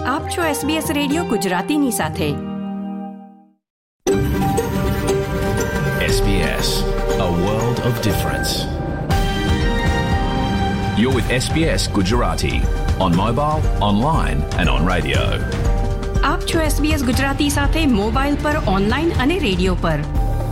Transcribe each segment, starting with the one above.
આપ છો SBS radio ગુજરાતીની સાથે. SBS, a world of difference. You're with SBS Gujarati on mobile, online and on radio. આપ છો SBS ગુજરાતી સાથે મોબાઈલ પર, ઓનલાઈન અને રેડિયો પર.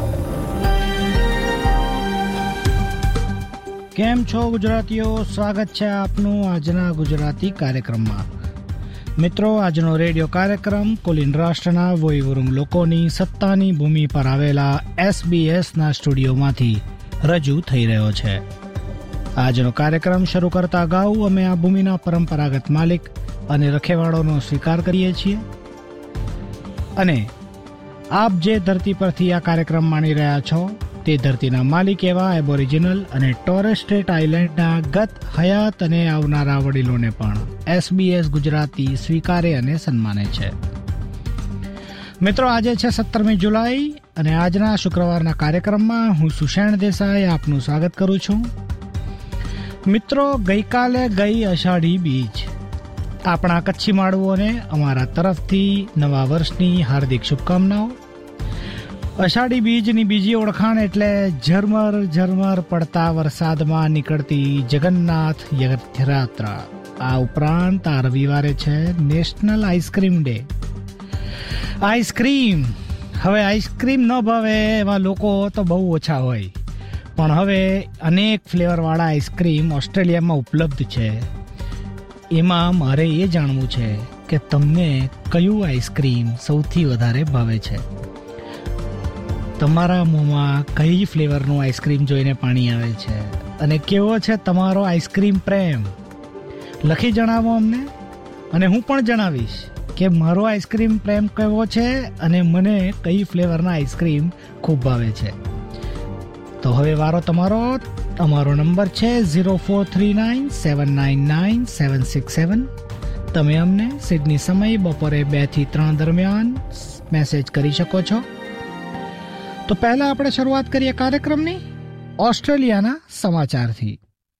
કેમ છો ગુજરાતીઓ? સ્વાગત છે આપનું આજના ગુજરાતી કાર્યક્રમમાં. મિત્રો, આજનો રેડિયો કાર્યક્રમ કોલિન રાષ્ટ્રના વોઈવરુંગ લોકોની સત્તાની ભૂમિ પર આવેલા SBSના સ્ટુડિયોમાંથી રજૂ થઈ રહ્યો છે. આજનો કાર્યક્રમ શરૂ કરતા અગાઉ અમે આ ભૂમિના પરંપરાગત માલિક અને રખેવાળોનો સ્વીકાર કરીએ છીએ અને આપ જે ધરતી પરથી આ કાર્યક્રમ માણી રહ્યા છો તે ધરતીના માલિક એવા એબોરિજિનલ અને ટોરેસ સ્ટ્રેટ આઇલેન્ડના ગત, હયાત અને આવનારા વડીલોને પણ SBS ગુજરાતી સ્વીકારે અને સન્માને છે. મિત્રો, આજે છે 17મી જુલાઈ અને આજના શુક્રવારના કાર્યક્રમમાં હું સુષેણ દેસાઈ આપનું સ્વાગત કરું છું. મિત્રો, ગઈકાલે ગઈ અષાઢી બીજ. આપણા કચ્છી માળુઓને અમારા તરફથી નવા વર્ષની હાર્દિક શુભકામનાઓ. અષાઢી બીજની બીજી ઓળખાણ એટલે ઝરમર ઝરમર પડતા વરસાદમાં નીકળતી જગન્નાથ યાત્રા. આ ઉપરાંત આ રવિવારે છે નેશનલ આઈસ્ક્રીમ ડે. આઈસ્ક્રીમ, હવે આઈસ્ક્રીમ ન ભાવે એવા લોકો તો બહુ ઓછા હોય, પણ હવે અનેક ફ્લેવરવાળા આઈસ્ક્રીમ ઓસ્ટ્રેલિયામાં ઉપલબ્ધ છે. એમાં મારે એ જાણવું છે કે તમને કયું આઈસ્ક્રીમ સૌથી વધારે ભાવે છે. તમારા મોંમાં કઈ ફ્લેવરનું આઈસ્ક્રીમ જોઈને પાણી આવે છે અને કેવો છે તમારો આઈસ્ક્રીમ પ્રેમ? લખી જણાવો અમને અને હું પણ જણાવીશ કે મારો આઈસ્ક્રીમ પ્રેમ કેવો છે અને મને કઈ ફ્લેવરના આઈસ્ક્રીમ ખૂબ ભાવે છે. તો હવે વારો તમારો. અમારો નંબર છે 0439799767. તમે અમને સિડની સમય બપોરે 2 થી 3 દરમિયાન મેસેજ કરી શકો છો. તો પહેલા આપણે શરૂઆત કરીએ કાર્યક્રમની ઓસ્ટ્રેલિયાના સમાચારથી.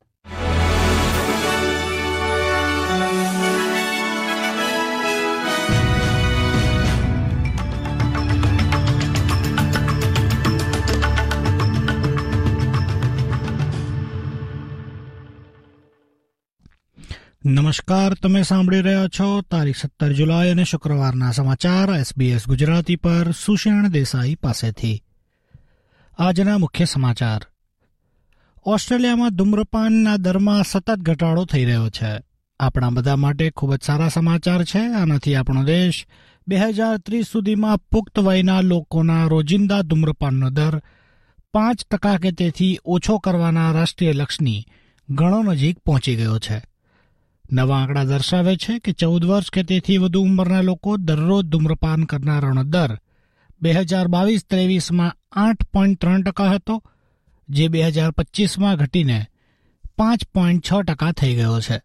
નમસ્કાર, તમે સાંભળી રહ્યા છો તારીખ 17 જુલાઈ અને શુક્રવારના સમાચાર SBS ગુજરાતી પર સુષેણ દેસાઈ પાસેથી. આજના મુખ્ય સમાચાર. ઓસ્ટ્રેલિયામાં ધૂમ્રપાનના દરમાં સતત ઘટાડો થઈ રહ્યો છે. આપણા બધા માટે ખૂબ જ સારા સમાચાર છે. આનાથી આપણો દેશ 2030 સુધીમાં પુખ્ત વયના લોકોના રોજિંદા ધૂમ્રપાનનો દર 5% કે તેથી ઓછો કરવાના રાષ્ટ્રીય લક્ષ્યની ઘણો નજીક પહોંચી ગયો છે. નવા આંકડા દર્શાવે છે કે 14 વર્ષ કે તેથી વધુ ઉંમરના લોકો દરરોજ ધૂમ્રપાન કરનારાનો દર 2022-23માં 8.3% હતો, જે 2025માં ઘટીને 5.6% થઈ ગયો છે.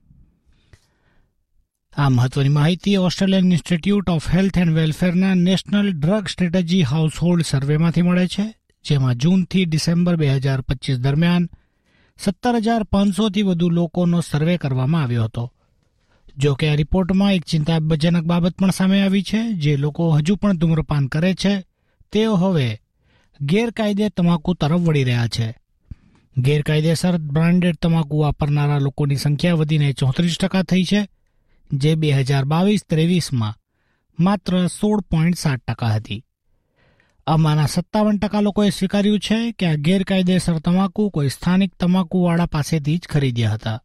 આ મહત્વની માહિતી Australian institute of health and વેલફેરના નેશનલ ડ્રગ સ્ટ્રેટેજી હાઉસહોલ્ડ સર્વેમાંથી મળે છે, જેમાં જૂનથી ડિસેમ્બર 2025 દરમિયાન 17,500થી વધુ લોકોનો સર્વે કરવામાં આવ્યો હતો. જો કે આ રિપોર્ટમાં એક ચિંતાજનક બાબત પણ સામે આવી છે. જે લોકો હજુ પણ ધૂમ્રપાન કરે છે તેઓ હવે ગેરકાયદે તમાકુ તરફ વળી રહ્યા છે. ગેરકાયદેસર બ્રાન્ડેડ તમાકુ વાપરનારા લોકોની સંખ્યા વધીને 34% થઈ છે, જે 2022-23માં માત્ર 16.7% હતી. આમાંના 57% લોકોએ સ્વીકાર્યું છે કે આ ગેરકાયદેસર તમાકુ કોઈ સ્થાનિક તમાકુવાળા પાસેથી જ ખરીદ્યા હતા.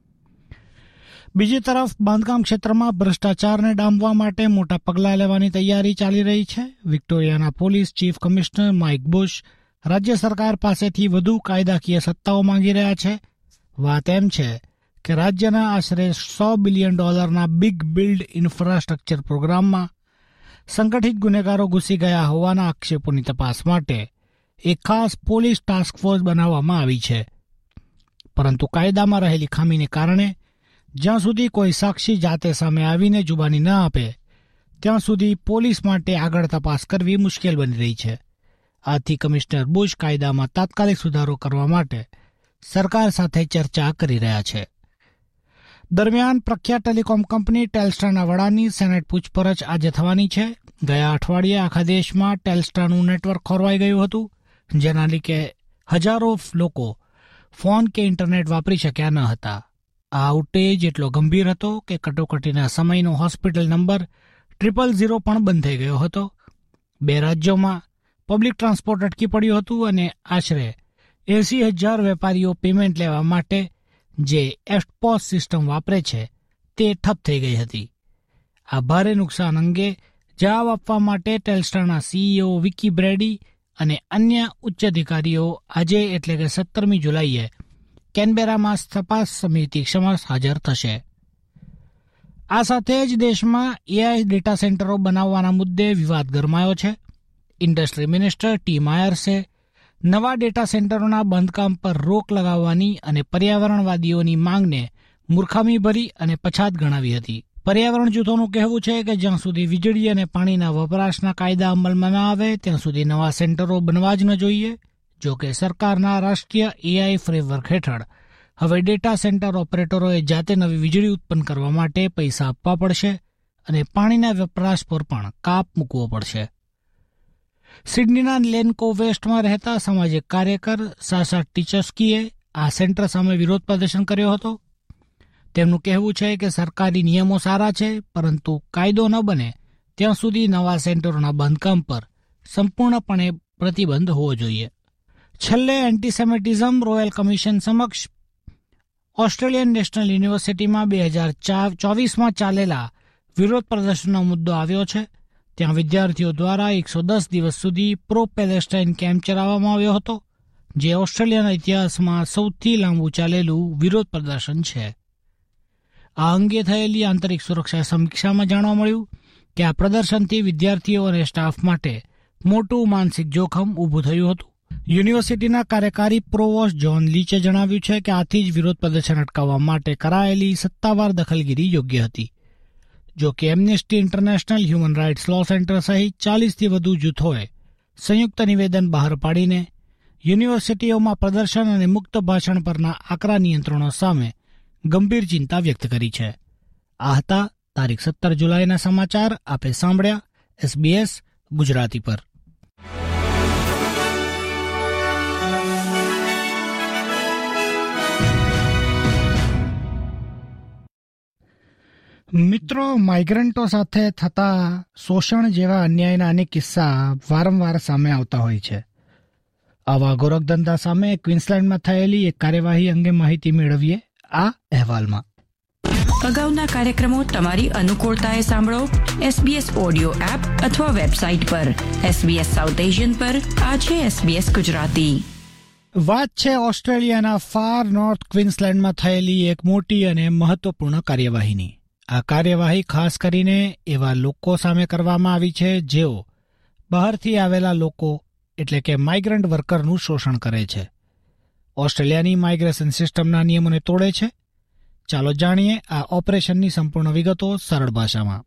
બીજી તરફ બાંધકામ ક્ષેત્રમાં ભ્રષ્ટાચારને ડામવા માટે મોટા પગલાં લેવાની તૈયારી ચાલી રહી છે. વિક્ટોરિયાના police chief commissioner Mike Bush રાજ્ય સરકાર પાસેથી વધુ કાયદાકીય સત્તાઓ માંગી રહ્યા છે. વાત એમ છે કે રાજ્યના આશરે $100 બિલિયન બિગ બિલ્ડ ઇન્ફ્રાસ્ટ્રક્ચર પ્રોગ્રામમાં સંગઠિત ગુનેગારો ઘૂસી ગયા હોવાના આક્ષેપોની તપાસ માટે એક ખાસ પોલીસ ટાસ્ક ફોર્સ બનાવવામાં આવી છે. પરંતુ કાયદામાં રહેલી ખામીને કારણે જ્યાં સુધી કોઈ સાક્ષી જાતે સામે આવીને જુબાની ન આપે ત્યાં સુધી પોલીસ માટે આગળ તપાસ કરવી મુશ્કેલ બની રહી છે. આથી કમિશનર બુશ કાયદામાં તાત્કાલિક સુધારો કરવા માટે સરકાર સાથે ચર્ચા કરી રહ્યા છે. દરમિયાન પ્રખ્યાત ટેલિકોમ કંપની ટેલ્સ્ટ્રાના વડાની સેનેટ પૂછપરછ આજે થવાની છે. ગયા અઠવાડિયે આખા દેશમાં ટેલ્સ્ટ્રાનું નેટવર્ક ખોરવાઈ ગયું હતું, જેના લીધે હજારો લોકો ફોન કે ઇન્ટરનેટ વાપરી શક્યા ન હતા. આ આઉટેજ એટલો ગંભીર હતો કે કટોકટીના સમયનો હોસ્પિટલ નંબર 000 પણ બંધ થઈ ગયો હતો. 2 રાજ્યોમાં પબ્લિક ટ્રાન્સપોર્ટ અટકી પડ્યું હતું અને આશરે 80,000 વેપારીઓ પેમેન્ટ લેવા માટે જે એફપોસ સિસ્ટમ વાપરે છે તે ઠપ થઈ ગઈ હતી. આ ભારે નુકસાન અંગે જવાબ આપવા માટે ટેલ્સ્ટ્રાના સીઈઓ વિકી બ્રેડી અને અન્ય ઉચ્ચ અધિકારીઓ આજે એટલે કે 17મી જુલાઈએ કેનબેરામાં તપાસ સમિતિ સમક્ષ હાજર થશે. આ સાથે જ દેશમાં એઆઈ ડેટા સેન્ટરો બનાવવાના મુદ્દે વિવાદ ગરમાયો છે. ઇન્ડસ્ટ્રી મિનિસ્ટર ટી માયર્સે નવા ડેટા સેન્ટરોના બાંધકામ પર રોક લગાવવાની અને પર્યાવરણવાદીઓની માંગને મૂર્ખામીભરી અને પછાત ગણાવી હતી. પર્યાવરણ જૂથોનું કહેવું છે કે જ્યાં સુધી વીજળી અને પાણીના વપરાશના કાયદા અમલમાં ન આવે ત્યાં સુધી નવા સેન્ટરો બનવા જ ન જોઈએ. જો કે સરકારના રાષ્ટ્રીય એઆઈ ફ્રેમવર્ક હેઠળ હવે ડેટા સેન્ટર ઓપરેટરોએ જાતે નવી વીજળી ઉત્પન્ન કરવા માટે પૈસા આપવા પડશે અને પાણીના વપરાશ પર પણ કાપ મૂકવો પડશે. સિડનીના લેન્કો વેસ્ટમાં રહેતા સામાજિક કાર્યકર સાસા ટીચસ્કીએ આ સેન્ટર સામે વિરોધ પ્રદર્શન કર્યો હતો. તેમનું કહેવું છે કે સરકારી નિયમો સારા છે, પરંતુ કાયદો ન બને ત્યાં સુધી નવા સેન્ટરોના બાંધકામ પર સંપૂર્ણપણે પ્રતિબંધ હોવો જોઈએ. છેલ્લે એન્ટીસેમિટિઝમ રોયલ કમિશન સમક્ષ ઓસ્ટ્રેલિયન નેશનલ યુનિવર્સિટીમાં 2024માં ચાલેલા વિરોધ પ્રદર્શનનો મુદ્દો આવ્યો છે. ત્યાં વિદ્યાર્થીઓ દ્વારા 110 દિવસ સુધી પ્રો પેલેસ્ટાઇન કેમ્પ ચલાવવામાં આવ્યો હતો, જે ઓસ્ટ્રેલિયાના ઇતિહાસમાં સૌથી લાંબુ ચાલેલું વિરોધ પ્રદર્શન છે. આ અંગે થયેલી આંતરિક સુરક્ષા સમીક્ષામાં જાણવા મળ્યું કે આ પ્રદર્શનથી વિદ્યાર્થીઓ અને સ્ટાફ માટે મોટું માનસિક જોખમ ઊભું થયું હતું. યુનિવર્સિટીના કાર્યકારી પ્રોવોસ્ટ જ્હોન લીચે જણાવ્યું છે કે આથી જ વિરોધ પ્રદર્શન અટકાવવા માટે કરાયેલી સત્તાવાર દખલગીરી યોગ્ય હતી. જો કે Amnesty International, human rights law centre સહિત 40થી વધુ જૂથોએ સંયુક્ત નિવેદન બહાર પાડીને યુનિવર્સિટીઓમાં પ્રદર્શન અને મુક્ત ભાષણ પરના આકરા નિયંત્રણો સામે ગંભીર ચિંતા વ્યક્ત કરી છે. આ હતા તારીખ 17 જુલાઈના સમાચાર. આપે સાંભળ્યા SBS ગુજરાતી પર. મિત્રો, માઇગ્રન્ટો સાથે થતા શોષણ જેવા અન્યાયના અનેક કિસ્સા વારંવાર સામે આવતા હોય છે. આવા ગોરખધંધા સામે ક્વીન્સલેન્ડમાં થયેલી એક કાર્યવાહી અંગે માહિતી મેળવીએ આ અહેવાલમાં. અગાઉના કાર્યક્રમો તમારી અનુકૂળતાએ સાંભળો SBS ઓડિયો એપ અથવા વેબસાઇટ પર. SBS સાઉથ એશિયન પર આ છે SBS ગુજરાતી. વાત છે ઓસ્ટ્રેલિયાના ફાર નોર્થ ક્વીન્સલેન્ડમાં થયેલી એક મોટી અને મહત્વપૂર્ણ કાર્યવાહીની. આ કાર્યવાહી ખાસ કરીને એવા લોકો સામે કરવામાં આવી છે જેઓ બહારથી આવેલા લોકો એટલે કે માઇગ્રન્ટ વર્કરનું શોષણ કરે છે, ઓસ્ટ્રેલિયાની માઇગ્રેશન સિસ્ટમના નિયમોને તોડે છે. ચાલો જાણીએ આ ઓપરેશનની સંપૂર્ણ વિગતો સરળ ભાષામાં.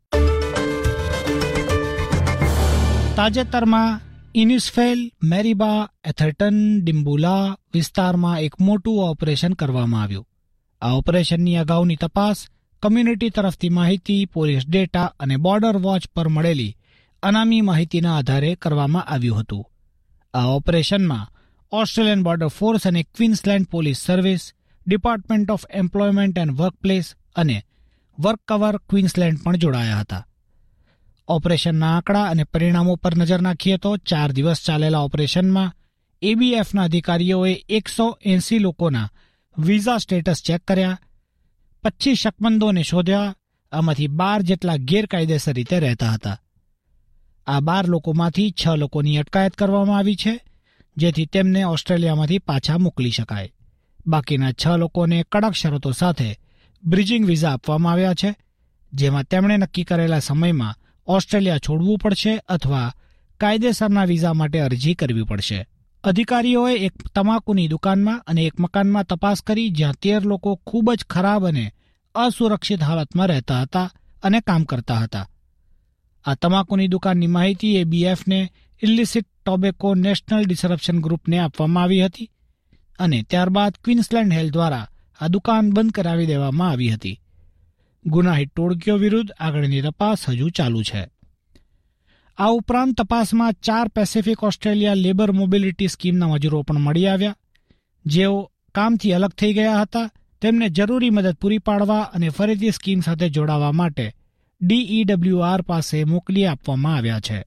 તાજેતરમાં ઇનિસફેલ, મેરીબા, એથર્ટન, ડિમ્બુલા વિસ્તારમાં એક મોટું ઓપરેશન કરવામાં આવ્યું. આ ઓપરેશનની અગાઉની તપાસ કમ્યુનિટી તરફથી માહિતી, પોલીસ ડેટા અને બોર્ડર વોચ પર મળેલી અનામી માહિતીના આધારે કરવામાં આવ્યું હતું. આ ઓપરેશનમાં ઓસ્ટ્રેલિયન બોર્ડર ફોર્સ અને Queensland police service, department of employment and workplace અને વર્ક કવર ક્વીન્સલેન્ડ પણ જોડાયા હતા. ઓપરેશનના આંકડા અને પરિણામો પર નજર નાખીએ તો 4 દિવસ ચાલેલા ઓપરેશનમાં ABFના અધિકારીઓએ 180 લોકોના વિઝા સ્ટેટસ ચેક કર્યા, 25 શકમંદોને શોધ્યા. આમાંથી 12 જેટલા ગેરકાયદેસર રીતે રહેતા હતા. આ 12 લોકોમાંથી 6 લોકોની અટકાયત કરવામાં આવી છે, જેથી તેમને ઓસ્ટ્રેલિયામાંથી પાછા મોકલી શકાય. બાકીના 6 લોકોને કડક શરતો સાથે બ્રિજિંગ વિઝા આપવામાં આવ્યા છે, જેમાં તેમણે નક્કી કરેલા સમયમાં ઓસ્ટ્રેલિયા છોડવું પડશે અથવા કાયદેસરના વિઝા માટે અરજી કરવી પડશે. અધિકારીઓએ એક તમાકુની દુકાનમાં અને એક મકાનમાં તપાસ કરી, જ્યાં 13 લોકો ખૂબ જ ખરાબ અને અસુરક્ષિત હાલતમાં રહેતા હતા અને કામ કરતા હતા. આ તમાકુની દુકાનની માહિતી ABFને ઇલિસિટ ટોબેકો નેશનલ ડિસરપ્શન ગ્રુપને આપવામાં આવી હતી અને ત્યારબાદ ક્વીન્સલેન્ડ હેલ્થ દ્વારા આ દુકાન બંધ કરાવી દેવામાં આવી હતી. ગુનાહિત ટોળકીઓ વિરુદ્ધ આગળની તપાસ હજુ ચાલુ છે. આ ઉપરાંત તપાસમાં 4 પેસિફિક ઓસ્ટ્રેલિયા લેબર મોબિલિટી સ્કીમના મજૂરો પણ મળી આવ્યા, જેઓ કામથી અલગ થઈ ગયા હતા. તેમને જરૂરી મદદ પૂરી પાડવા અને ફરીથી સ્કીમ સાથે જોડાવા માટે DEWR પાસે મોકલી આપવામાં આવ્યા છે.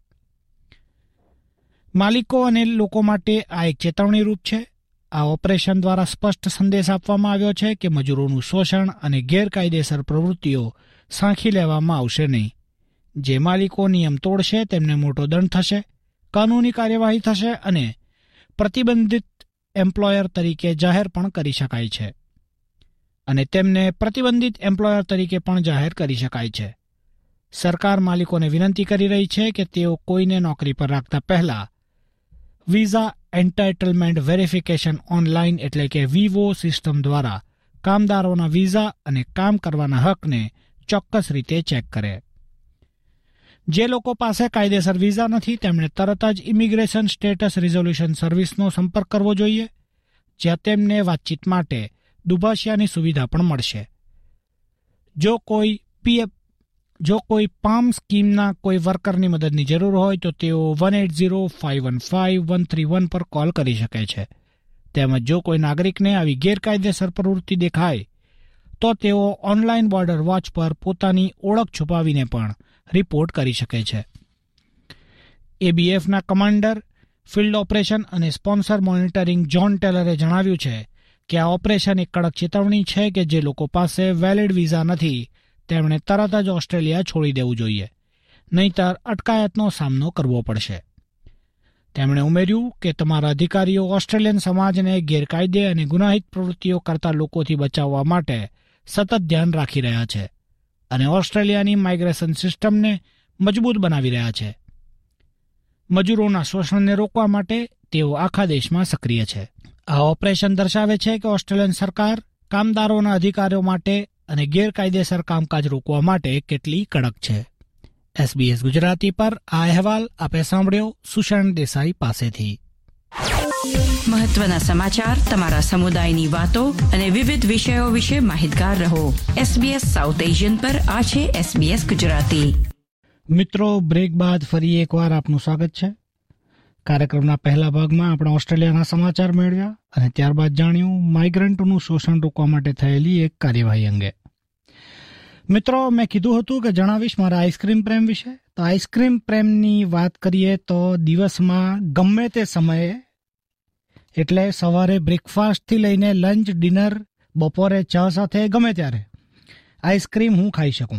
માલિકો અને લોકો માટે આ એક ચેતવણીરૂપ છે. આ ઓપરેશન દ્વારા સ્પષ્ટ સંદેશ આપવામાં આવ્યો છે કે મજૂરોનું શોષણ અને ગેરકાયદેસર પ્રવૃત્તિઓ સાંખી લેવામાં આવશે નહીં. જે માલિકો નિયમ તોડશે તેમને મોટો દંડ થશે, કાનૂની કાર્યવાહી થશે અને પ્રતિબંધિત એમ્પ્લોયર તરીકે જાહેર પણ કરી શકાય છે. સરકાર માલિકોને વિનંતી કરી રહી છે કે તેઓ કોઈને નોકરી પર રાખતા પહેલા વિઝા એન્ટાઇટલમેન્ટ વેરિફિકેશન ઓનલાઈન એટલે કે વિવો સિસ્ટમ દ્વારા કામદારોના વિઝા અને કામ કરવાના હકને ચોક્કસ રીતે ચેક કરે. જે લોકો પાસે કાયદેસર વિઝા નથી તેમણે તરત જ ઇમિગ્રેશન સ્ટેટસ રિઝોલ્યુશન સર્વિસનો સંપર્ક કરવો જોઈએ, જ્યાં તેમને વાતચીત માટે દુભાષિયાની સુવિધા પણ મળશે. જો કોઈ પામ સ્કીમના કોઈ વર્કરની મદદની જરૂર હોય તો તેઓ 180-515-131 પર કોલ કરી શકે છે. તેમજ જો કોઈ નાગરિકને આવી ગેરકાયદેસર પ્રવૃત્તિ દેખાય તો તેઓ ઓનલાઈન બોર્ડર વોચ પર પોતાની ઓળખ છુપાવીને પણ રિપોર્ટ કરી શકે છે. ABFના કમાન્ડર, ફિલ્ડ ઓપરેશન અને સ્પોન્સર મોનિટરિંગ જ્હોન ટેલરે જણાવ્યું છે કે આ ઓપરેશન એક કડક ચેતવણી છે કે જે લોકો પાસે વેલિડ વિઝા નથી તેમણે તરત જ ઓસ્ટ્રેલિયા છોડી દેવું જોઈએ, નહીંતર અટકાયતનો સામનો કરવો પડશે. તેમણે ઉમેર્યું કે તમારા અધિકારીઓ ઓસ્ટ્રેલિયન સમાજને ગેરકાયદે અને ગુનાહિત પ્રવૃત્તિઓ કરતા લોકોથી બચાવવા માટે સતત ધ્યાન રાખી રહ્યા છે અને ઓસ્ટ્રેલિયાની માઇગ્રેશન સિસ્ટમને મજબૂત બનાવી રહ્યા છે. મજૂરોના શોષણને રોકવા માટે તેઓ આખા દેશમાં સક્રિય છે. આ ઓપરેશન દર્શાવે છે કે ઓસ્ટ્રેલિયન સરકાર કામદારોના અધિકારો માટે અને ગેરકાયદેસર કામકાજ રોકવા માટે કેટલી કડક છે. SBS ગુજરાતી પર આ અહેવાલ આપે સાંભળ્યો સુષણ દેસાઈ પાસેથી. મહત્વના સમાચાર, તમારા સમુદાયની વાતો અને વિવિધ વિષયો વિશે માહિતગાર રહો. SBS સાઉથ એશિયન પર આ છે SBS ગુજરાતી. મિત્રો, બ્રેક બાદ ફરી એકવાર આપનું સ્વાગત છે. કાર્યક્રમના પહેલા ભાગમાં આપણે ઓસ્ટ્રેલિયાના સમાચાર મેળવ્યા અને ત્યારબાદ જાણ્યું માઇગ્રન્ટોનું શોષણ રોકવા માટે થયેલી એક કાર્યવાહી અંગે. મિત્રો, મેં કીધું હતું કે જણાવીશ મારા આઈસ્ક્રીમ પ્રેમ વિશે. તો આઈસ્ક્રીમ પ્રેમની વાત કરીએ તો દિવસમાં ગમે તે સમયે, એટલે સવારે બ્રેકફાસ્ટથી લઈને લંચ, ડિનર, બપોરે ચા સાથે ગમે ત્યારે આઈસ્ક્રીમ હું ખાઈ શકું.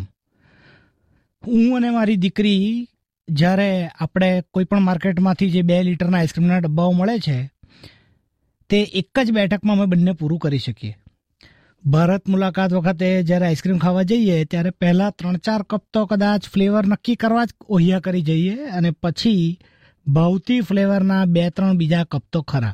હું અને મારી દીકરી જ્યારે આપણે કોઈ પણ માર્કેટમાંથી જે 2 લીટરના આઈસ્ક્રીમના ડબ્બાઓ મળે છે તે એક જ બેઠકમાં અમે બંને પૂરું કરી શકીએ. ભારત મુલાકાત વખતે જ્યારે આઈસ્ક્રીમ ખાવા જઈએ ત્યારે પહેલાં 3-4 કપ તો કદાચ ફ્લેવર નક્કી કરવા જ ઓહિયા કરી જઈએ અને પછી ભાવતી ફ્લેવરના 2-3 બીજા કપ તો ખરા.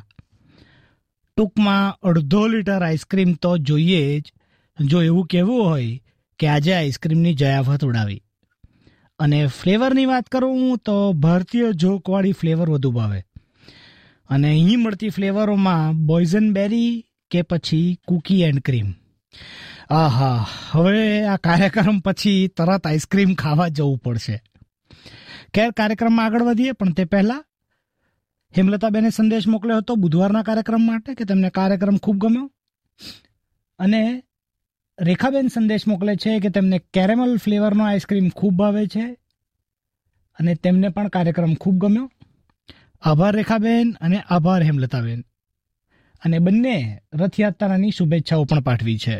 ટૂંકમાં 1/2 લીટર આઈસ્ક્રીમ તો જોઈએ જ, જો એવું કહેવું હોય કે આજે આઈસ્ક્રીમની જયાફત ઉડાવી. અને ફ્લેવરની વાત કરું તો ભારતીય જોકવાળી ફ્લેવર વધુ ભાવે. અને અહીં મળતી ફ્લેવરોમાં બોયઝનબેરી કે પછી કૂકી એન્ડ ક્રીમ. આહા, હવે આ કાર્યક્રમ પછી તરત આઈસ્ક્રીમ ખાવા જવું પડશે. ખેર, કાર્યક્રમમાં આગળ વધીએ, પણ તે પહેલાં હેમલતાબેને સંદેશ મોકલ્યો હતો બુધવારના કાર્યક્રમ માટે કે તેમને કાર્યક્રમ ખૂબ ગમ્યો. અને રેખાબેન સંદેશ મોકલે છે કે તેમને કેરેમલ ફ્લેવરનો આઈસ્ક્રીમ ખૂબ ભાવે છે અને તેમને પણ કાર્યક્રમ ખૂબ ગમ્યો. આભાર રેખાબેન અને આભાર હેમલતાબેન. અને બંને રથયાત્રાની શુભેચ્છાઓ પણ પાઠવી છે.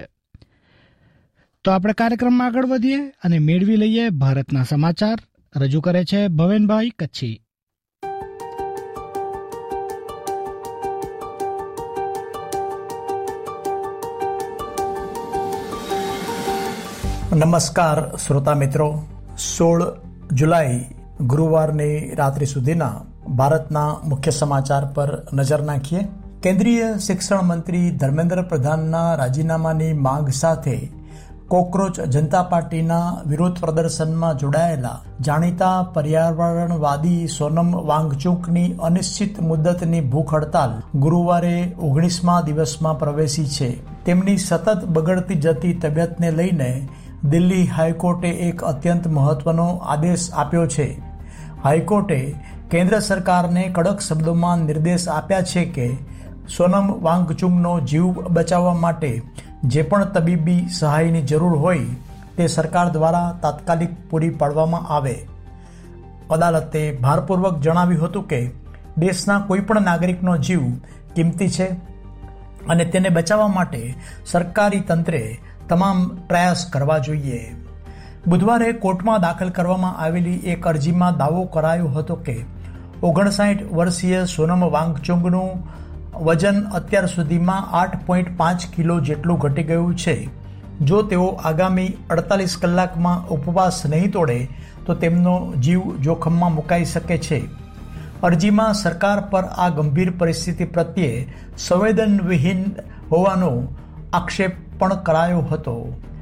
તો આપણે કાર્યક્રમમાં આગળ વધીએ અને મેળવી લઈએ ભારતના સમાચાર. રજૂ કરે છે ભવેનભાઈ કચ્છી. નમસ્કાર શ્રોતા મિત્રો, 16 જુલાઈ ગુરુવારની રાત્રિ સુધીના ભારતના મુખ્ય સમાચાર પર નજર નાખીએ. કેન્દ્રીય શિક્ષણ મંત્રી ધર્મેન્દ્ર પ્રધાનના રાજીનામાની માંગ સાથે કોકરોચ જનતા પાર્ટીના વિરોધ પ્રદર્શનમાં જોડાયેલા જાણીતા પર્યાવરણવાદી સોનમ વાંગચુકની અનિશ્ચિત મુદ્દતની ભૂખ હડતાલ ગુરુવારે 19મા દિવસમાં પ્રવેશી છે. તેમની સતત બગડતી જતી તબિયતને લઈને દિલ્હી હાઈકોર્ટે એક અત્યંત મહત્વનો આદેશ આપ્યો છે. હાઈકોર્ટે કેન્દ્ર સરકારને કડક શબ્દોમાં નિર્દેશ આપ્યા છે કે સોનમ વાંગચુકનો જીવ બચાવવા માટે જે પણ તબીબી સહાયની જરૂર હોય તે સરકાર દ્વારા તાત્કાલિક પૂરી પાડવામાં આવે. અદાલતે ભારપૂર્વક જણાવ્યું હતું કે દેશના કોઈપણ નાગરિકનો જીવ કિંમતી છે અને તેને બચાવવા માટે સરકારી તંત્રે તમામ પ્રયાસ કરવા જોઈએ. બુધવારે કોર્ટમાં દાખલ કરવામાં આવેલી એક અરજીમાં દાવો કરાયો હતો કે 59 વર્ષીય સોનમ વાંગચુકનું વજન અત્યાર સુધીમાં 8.5 કિલો જેટલું ઘટી ગયું છે. જો તેઓ આગામી 48 કલાકમાં ઉપવાસ નહીં તોડે તો તેમનો જીવ જોખમમાં મુકાઈ શકે છે. અરજીમાં સરકાર પર આ ગંભીર પરિસ્થિતિ પ્રત્યે સંવેદનવિહીન હોવાનો આક્ષેપ પણ કરાયો હતો.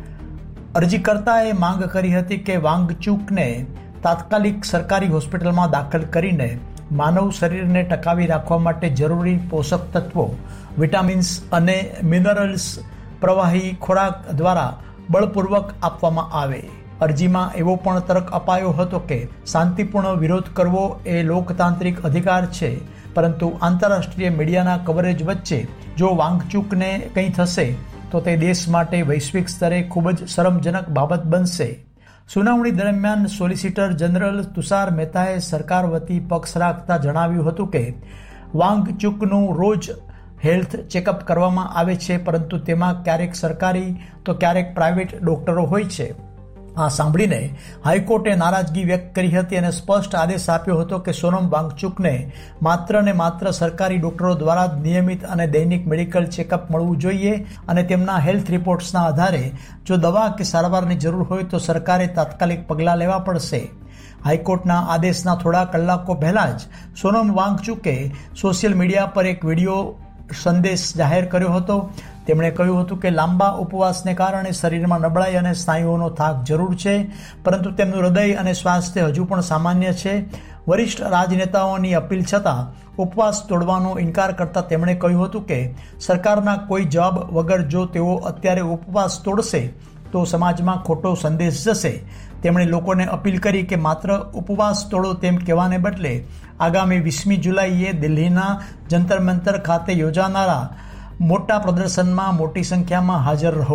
અરજીકર્તાએ માંગ કરી હતી કે વાંગચુકને તાત્કાલિક સરકારી હોસ્પિટલમાં દાખલ કરીને માનવ શરીરને ટકાવી રાખવા માટે જરૂરી પોષક તત્વો, વિટામિન્સ અને મિનરલ્સ પ્રવાહી ખોરાક દ્વારા બળપૂર્વક આપવામાં આવે. અરજીમાં એવો પણ તર્ક અપાયો હતો કે શાંતિપૂર્ણ વિરોધ કરવો એ લોકતાંત્રિક અધિકાર છે, પરંતુ આંતરરાષ્ટ્રીય મીડિયાના કવરેજ વચ્ચે જો વાંગચુકને કંઈ થશે તો તે દેશ માટે વૈશ્વિક સ્તરે ખૂબ જ શરમજનક બાબત બનશે. સુનાવણી દરમિયાન સોલિસિટર જનરલ તુષાર મહેતાએ સરકાર વતી પક્ષ રાખતા જણાવ્યું હતું કે વાંગચુકનું રોજ હેલ્થ ચેકઅપ કરવામાં આવે છે, પરંતુ તેમાં ક્યારેક સરકારી તો ક્યારેક પ્રાઇવેટ ડોક્ટરો હોય છે. આ સાંભળીને હાઈકોર્ટે નારાજગી વ્યક્ત કરી હતી અને સ્પષ્ટ આદેશ આપ્યો હતો કે સોનમ વાંગચુકને માત્ર ને માત્ર સરકારી ડોક્ટરો દ્વારા જ નિયમિત અને દૈનિક મેડિકલ ચેકઅપ મળવું જોઈએ અને તેમના હેલ્થ રિપોર્ટ્સના આધારે જો દવા કે સારવારની જરૂર હોય તો સરકારે તાત્કાલિક પગલાં લેવા પડશે. હાઈકોર્ટના આદેશના થોડા કલાકો પહેલા જ સોનમ વાંગચુકે સોશિયલ મીડિયા પર એક વિડીયો સંદેશ જાહેર કર્યો હતો. તેમણે કહ્યું હતું કે લાંબા ઉપવાસને કારણે શરીરમાં નબળાઈ અને સ્નાયુઓનો થાક જરૂર છે, પરંતુ તેમનું હૃદય અને સ્વાસ્થ્ય હજુ પણ સામાન્ય છે. વરિષ્ઠ રાજનેતાઓની અપીલ છતાં ઉપવાસ તોડવાનો ઇનકાર કરતા તેમણે કહ્યું હતું કે સરકારના કોઈ જવાબ વગર જો તેઓ અત્યારે ઉપવાસ તોડશે તો સમાજમાં ખોટો સંદેશ જશે. તેમણે લોકોને અપીલ કરી કે માત્ર ઉપવાસ તોડો તેમ કહેવાને બદલે આગામી 20મી જુલાઈએ દિલ્હીના જંતર મંતર ખાતે યોજાનારા મોટા પ્રદર્શનમાં મોટી સંખ્યામાં હાજર રહો.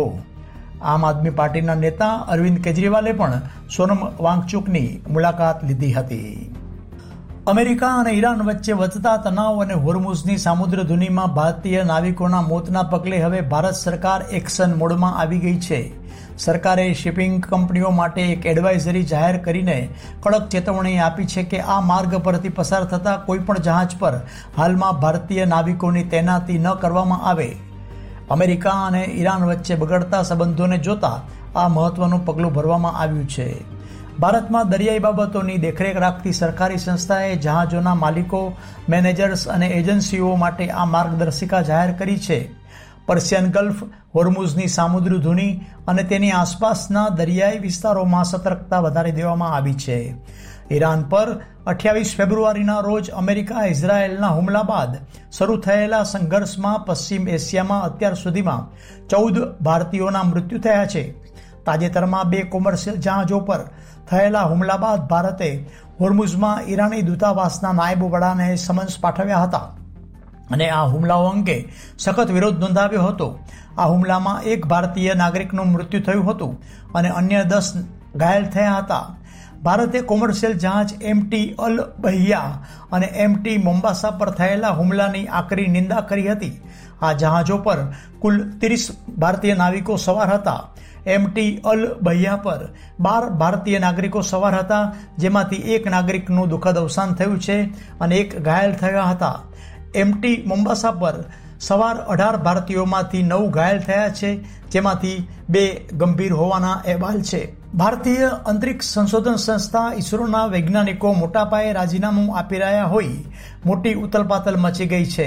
આમ આદમી પાર્ટીના નેતા અરવિંદ કેજરીવાલે પણ સોનમ વાંગચુકની મુલાકાત લીધી હતી. અમેરિકા અને ઈરાન વચ્ચે વધતા તણાવ અને હોર્મુઝની સામુદ્રધુનીમાં ભારતીય નાવિકોના મોતના પગલે હવે ભારત સરકાર એક્શન મોડમાં આવી ગઈ છે. સરકારે શિપિંગ કંપનીઓ માટે એક એડવાઇઝરી જાહેર કરીને કડક ચેતવણી આપી છે કે આ માર્ગ પરથી પસાર થતા કોઈપણ જહાજ પર હાલમાં ભારતીય નાવિકોની તૈનાતી ન કરવામાં આવે. અમેરિકા અને ઈરાન વચ્ચે બગડતા સંબંધોને જોતા આ મહત્વનું પગલું ભરવામાં આવ્યું છે. ભારતમાં દરિયાઈ બાબતોની દેખરેખ રાખતી સરકારી સંસ્થાએ જહાજોના માલિકો, મેનેજર્સ અને એજન્સીઓ માટે આ માર્ગદર્શિકા જાહેર કરી છે. પર્શિયન ગલ્ફ, હોર્મુઝની સામુદ્રી ધુની અને તેની આસપાસના દરિયાઈ વિસ્તારોમાં સતર્કતા વધારી દેવામાં આવી છે. ઈરાન પર 28 ફેબ્રુઆરીના રોજ અમેરિકા ઇઝરાયેલના હુમલા બાદ શરૂ થયેલા સંઘર્ષમાં પશ્ચિમ એશિયામાં અત્યાર સુધીમાં 14 ભારતીયોના મૃત્યુ થયા છે. તાજેતરમાં 2 કોમર્શિયલ જહાજો પર થયેલા હુમલા બાદ ભારતે હોર્મુઝમાં ઈરાની દૂતાવાસના નાયબ વડાને સમન્સ પાઠવ્યા હતા અને આ હુમલાઓ અંગે સખત વિરોધ નોંધાવ્યો હતો. આ હુમલામાં 1 ભારતીય નાગરિકનું મૃત્યુ થયું હતું અને અન્ય 10 ઘાયલ થયા હતા. ભારતે કોમર્શિયલ જહાજ MT અલ બહિયા અને MT મોમ્બાસા પર થયેલા હુમલાની આકરી નિંદા કરી હતી. આ જહાજો પર કુલ 30 ભારતીય નાવિકો સવાર હતા. MT અલ બહિયા પર 12 ભારતીય નાગરિકો સવાર હતા, જેમાંથી 1 નાગરિકનું દુઃખદ અવસાન થયું છે અને 1 ઘાયલ થયા હતા. MT મોમ્બાસા પર સવાર 18 ભારતીયોમાંથી 9 ઘાયલ થયા છે, જેમાંથી 2 ગંભીર હોવાના અહેવાલ છે. ભારતીય અંતરિક્ષ સંશોધન સંસ્થા ઇસરોના વૈજ્ઞાનિકો મોટા પાયે રાજીનામું આપી રહ્યા હોઈ મોટી ઉથલપાથલ મચી ગઈ છે.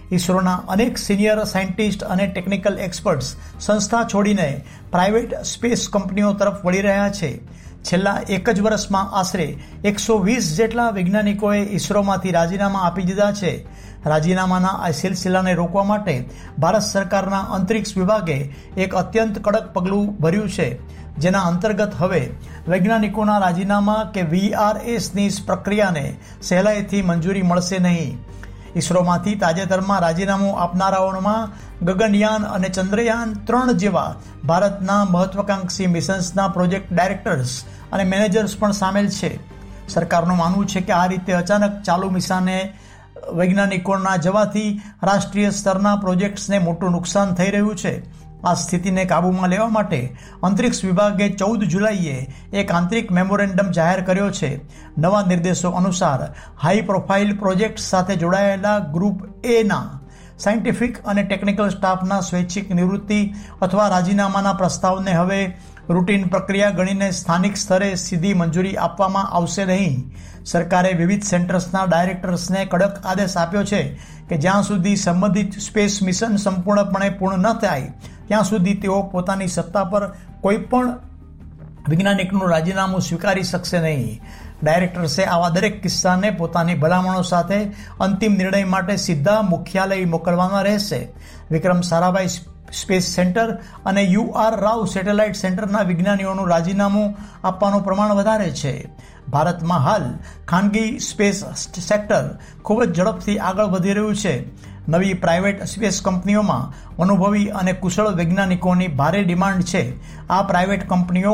ઇસરોના અનેક સિનિયર સાયન્ટિસ્ટ અને ટેકનિકલ એક્સપર્ટ્સ સંસ્થા છોડીને પ્રાઇવેટ સ્પેસ કંપનીઓ તરફ વળી રહ્યા છે. છેલ્લા એક જ વર્ષમાં આશરે 120 જેટલા વૈજ્ઞાનિકોએ ઇસરોમાંથી રાજીનામા આપી દીધા છે. રાજીનામાના આ સિલસિલાને રોકવા માટે ભારત સરકારના અંતરિક્ષ વિભાગે એક અત્યંત કડક પગલું ભર્યું છે, જેના અંતર્ગત હવે વૈજ્ઞાનિકોના રાજીનામા કે VRSની પ્રક્રિયાને સહેલાઈથી મંજૂરી મળશે નહીં. ઇસરોમાંથી તાજેતરમાં રાજીનામું આપનારાઓમાં ગગનયાન અને ચંદ્રયાન 3 જેવા ભારતના મહત્વાકાંક્ષી મિશન્સના પ્રોજેક્ટ ડાયરેક્ટર્સ અને મેનેજર્સ પણ સામેલ છે. સરકારનું માનવું છે કે આ રીતે અચાનક ચાલુ મિશને વૈજ્ઞાનિકોના જવાથી રાષ્ટ્રીય સ્તરના પ્રોજેક્ટ્સને મોટું નુકસાન થઈ રહ્યું છે. આ સ્થિતિને કાબૂમાં લેવા માટે અંતરિક્ષ વિભાગે 14 જુલાઈએ એક આંતરિક મેમોરેન્ડમ જાહેર કર્યો છે. નવા નિર્દેશો અનુસાર હાઈ પ્રોફાઇલ પ્રોજેક્ટ સાથે જોડાયેલા ગ્રુપ એના સાયન્ટિફિક અને ટેકનિકલ સ્ટાફના સ્વૈચ્છિક નિવૃત્તિ અથવા રાજીનામાના પ્રસ્તાવને હવે રૂટીન પ્રક્રિયા ગણીને સ્થાનિક સ્તરે સીધી મંજૂરી આપવામાં આવશે નહીં. સરકારે વિવિધ સેન્ટર્સના ડાયરેક્ટર્સને કડક આદેશ આપ્યો છે કે જ્યાં સુધી સંબંધિત સ્પેસ મિશન સંપૂર્ણપણે પૂર્ણ ન થાય ત્યાં સુધી તેઓ પોતાની સત્તા પર કોઈ પણ વૈજ્ઞાનિકનું રાજીનામું સ્વીકારી શકશે નહીં. ડાયરેક્ટર્સે આવા દરેક કિસ્સાને પોતાની ભલામણો સાથે અંતિમ નિર્ણય માટે સીધા મુખ્યાલય મોકલવાના રહેશે. વિક્રમ સારાભાઈ સ્પેસ સેન્ટર અને UR રાવ સેટેલાઇટ સેન્ટરના વિજ્ઞાનીઓનું રાજીનામું આપવાનું પ્રમાણ વધારે છે. ભારતમાં હાલ ખાનગી સ્પેસ સેક્ટર ખૂબ જ ઝડપથી આગળ વધી રહ્યું છે. નવી પ્રાઇવેટ સ્પેસ કંપનીઓમાં અનુભવી અને કુશળ વૈજ્ઞાનિકોની ભારે ડિમાન્ડ છે. આ પ્રાઇવેટ કંપનીઓ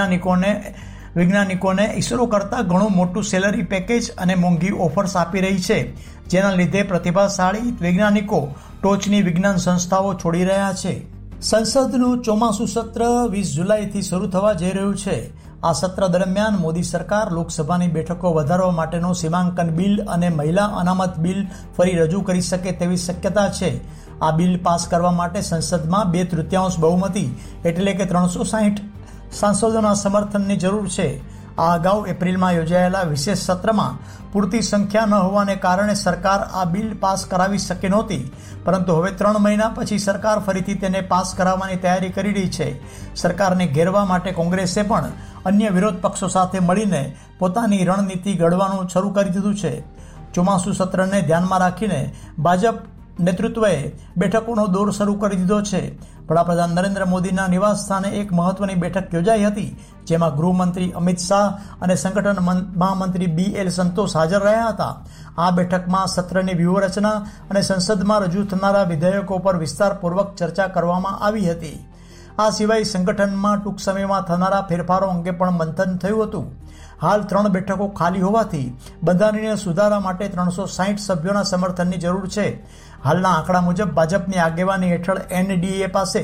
વૈજ્ઞાનિકોને ઇસરો કરતાં ઘણું મોટું સેલરી પેકેજ અને મોંઘી ઓફર્સ આપી રહી છે, જેના લીધે પ્રતિભાશાળી વૈજ્ઞાનિકો ટોચની વિજ્ઞાન સંસ્થાઓ છોડી રહ્યા છે. સંસદનું ચોમાસું સત્ર 20 જુલાઈથી શરૂ થવા જઈ રહ્યું છે. આ સત્ર દરમિયાન મોદી સરકાર લોકસભાની બેઠકો વધારવા માટેનું સીમાંકન બિલ અને મહિલા અનામત બિલ ફરી રજૂ કરી શકે તેવી શક્યતા છે. આ બિલ પાસ કરવા માટે સંસદમાં 2/3 બહુમતી એટલે કે 360 સાંસદોના સમર્થનની જરૂર છે. આ અગાઉ એપ્રિલમાં યોજાયેલા વિશેષ સત્રમાં પૂરતી સંખ્યા ન હોવાને કારણે સરકાર આ બિલ પાસ કરાવી શકી નહોતી, પરંતુ હવે 3 મહિના પછી સરકાર ફરીથી તેને પાસ કરાવવાની તૈયારી કરી રહી છે. સરકારને ઘેરવા માટે કોંગ્રેસે પણ અન્ય વિરોધ પક્ષો સાથે મળીને પોતાની રણનીતિ ઘડવાનું શરૂ કરી દીધું છે. ચોમાસુ સત્રને ધ્યાનમાં રાખીને ભાજપ નેતૃત્વએ બેઠકોનો દોર શરૂ કરી દીધો છે. વડાપ્રધાન નરેન્દ્ર મોદીના નિવાસ સ્થાને એક મહત્વની બેઠક યોજાઈ હતી, જેમાં ગૃહમંત્રી અમિત શાહ અને સંગઠન મહામંત્રી BL સંતોષ હાજર રહ્યા હતા. આ બેઠકમાં સત્રની વ્યૂહરચના અને સંસદમાં રજૂ થનારા વિધેયકો પર વિસ્તારપૂર્વક ચર્ચા કરવામાં આવી હતી. આ સિવાય સંગઠનમાં ટૂંક સમયમાં થનારા ફેરફારો અંગે પણ મંથન થયું હતું. હાલ 3 બેઠકો ખાલી હોવાથી બંધારણીય સુધારા માટે 360 સભ્યોના સમર્થનની જરૂર છે. હાલના આંકડા મુજબ ભાજપની આગેવાની હેઠળ NDA પાસે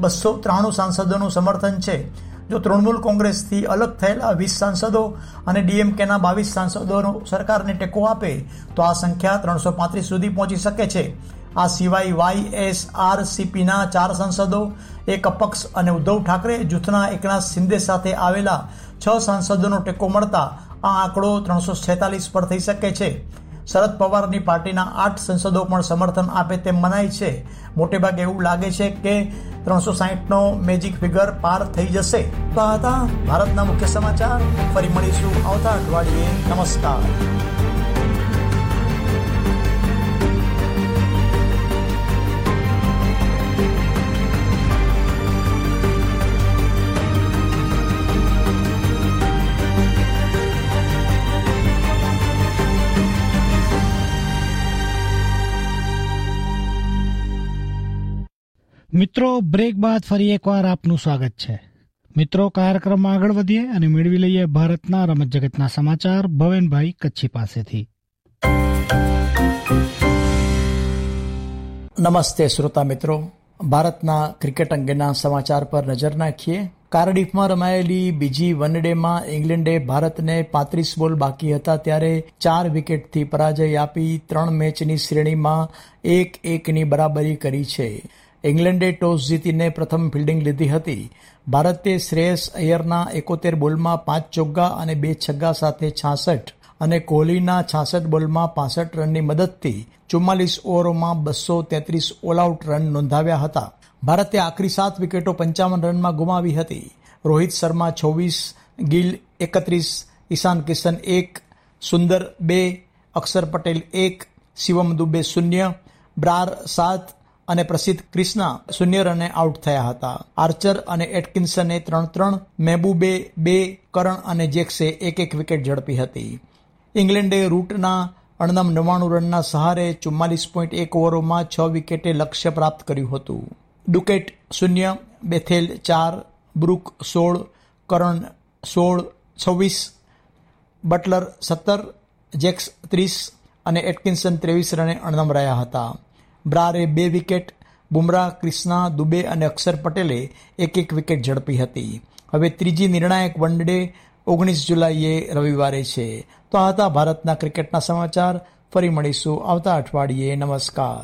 293 સાંસદોનું સમર્થન છે. જો તૃણમૂલ કોંગ્રેસથી અલગ થયેલા 20 સાંસદો અને DMKના 22 સાંસદોનો સરકારને ટેકો આપે તો આ સંખ્યા 335 સુધી પહોંચી શકે છે. આ સિવાય YSRCPના 4 સાંસદો, એક અપક્ષ અને ઉદ્ધવ ઠાકરે જૂથના એકનાથ શિંદે સાથે આવેલા 6 સાંસદોનો ટેકો મળતા આ આંકડો 346 પર થઈ શકે છે. શરદ પવારની પાર્ટીના 8 સંસદો પણ સમર્થન આપે તેમ મનાય છે. મોટેભાગે એવું લાગે છે કે 360નો મેજિક ફિગર પાર થઈ જશે. તો આ હતા ભારતના મુખ્ય સમાચાર. ફરી મળીશું આવતા અઠવાડિયે. નમસ્કાર. મિત્રો, બ્રેક બાદ ફરી એકવાર આપનું સ્વાગત છે. મિત્રો, કાર્યક્રમમાં આગળ વધીએ અને મેળવી લઈએ ભારતના રમત જગતના સમાચાર ભવેનભાઈ કચ્છી પાસેથી. નમસ્તે શ્રોતા મિત્રો, ભારતના ક્રિકેટ અંગેના સમાચાર પર નજર નાખીએ. કાર્ડિફમાં રમાયેલી બીજી વન ડેમાં ઇંગ્લેન્ડે ભારતને 35 બોલ બાકી હતા ત્યારે 4 વિકેટથી પરાજય આપી 3 મેચની શ્રેણીમાં 1-1ની બરાબરી કરી છે. ઇંગ્લેન્ડે ટોસ જીતીને પ્રથમ ફિલ્ડિંગ લીધી હતી. ભારતે શ્રેયસ અય્યરના 71 બોલમાં 5 ચોગ્ગા અને 2 છગ્ગા સાથે 66 અને કોહલીના 66 બોલમાં 65 રનની મદદથી 44 ઓવરોમાં 233 ઓલ આઉટ રન નોંધાવ્યા હતા. ભારતે આખરી 7 વિકેટો 55 રનમાં ગુમાવી હતી. રોહિત શર્મા 26, ગિલ 31, ઈશાન કિશન 1, સુંદર 2, અક્ષર પટેલ 1, શિવમ દુબે 0, બ્રાર 7 અને પ્રસિદ્ધ ક્રિષ્ના 0 રને આઉટ થયા હતા. આર્ચર અને એટકિન્સને 3-3, મહેબૂબે 2, કરણ અને જેક્સે 1-1 વિકેટ ઝડપી હતી. ઇંગ્લેન્ડે રૂટના 99 રનના સહારે 44.1 ઓવરોમાં 6 વિકેટે લક્ષ્ય પ્રાપ્ત કર્યું હતું. Duckett 0, Bethell 4, Brook 16, Curran 16, 26, Buttler 17, Jacks 30 અને એટકિન્સન 23 રને અણનમ રહ્યા હતા. બ્રારે 2 વિકેટ, બુમરાહ, ક્રિષ્ના, દુબે અને અક્ષર પટેલે 1-1 વિકેટ ઝડપી હતી. હવે ત્રીજી નિર્ણાયક વન ડે 19 જુલાઈએ રવિવારે છે. તો આ હતા ભારતના ક્રિકેટના સમાચાર. ફરી મળીશું આવતા અઠવાડિયે. નમસ્કાર.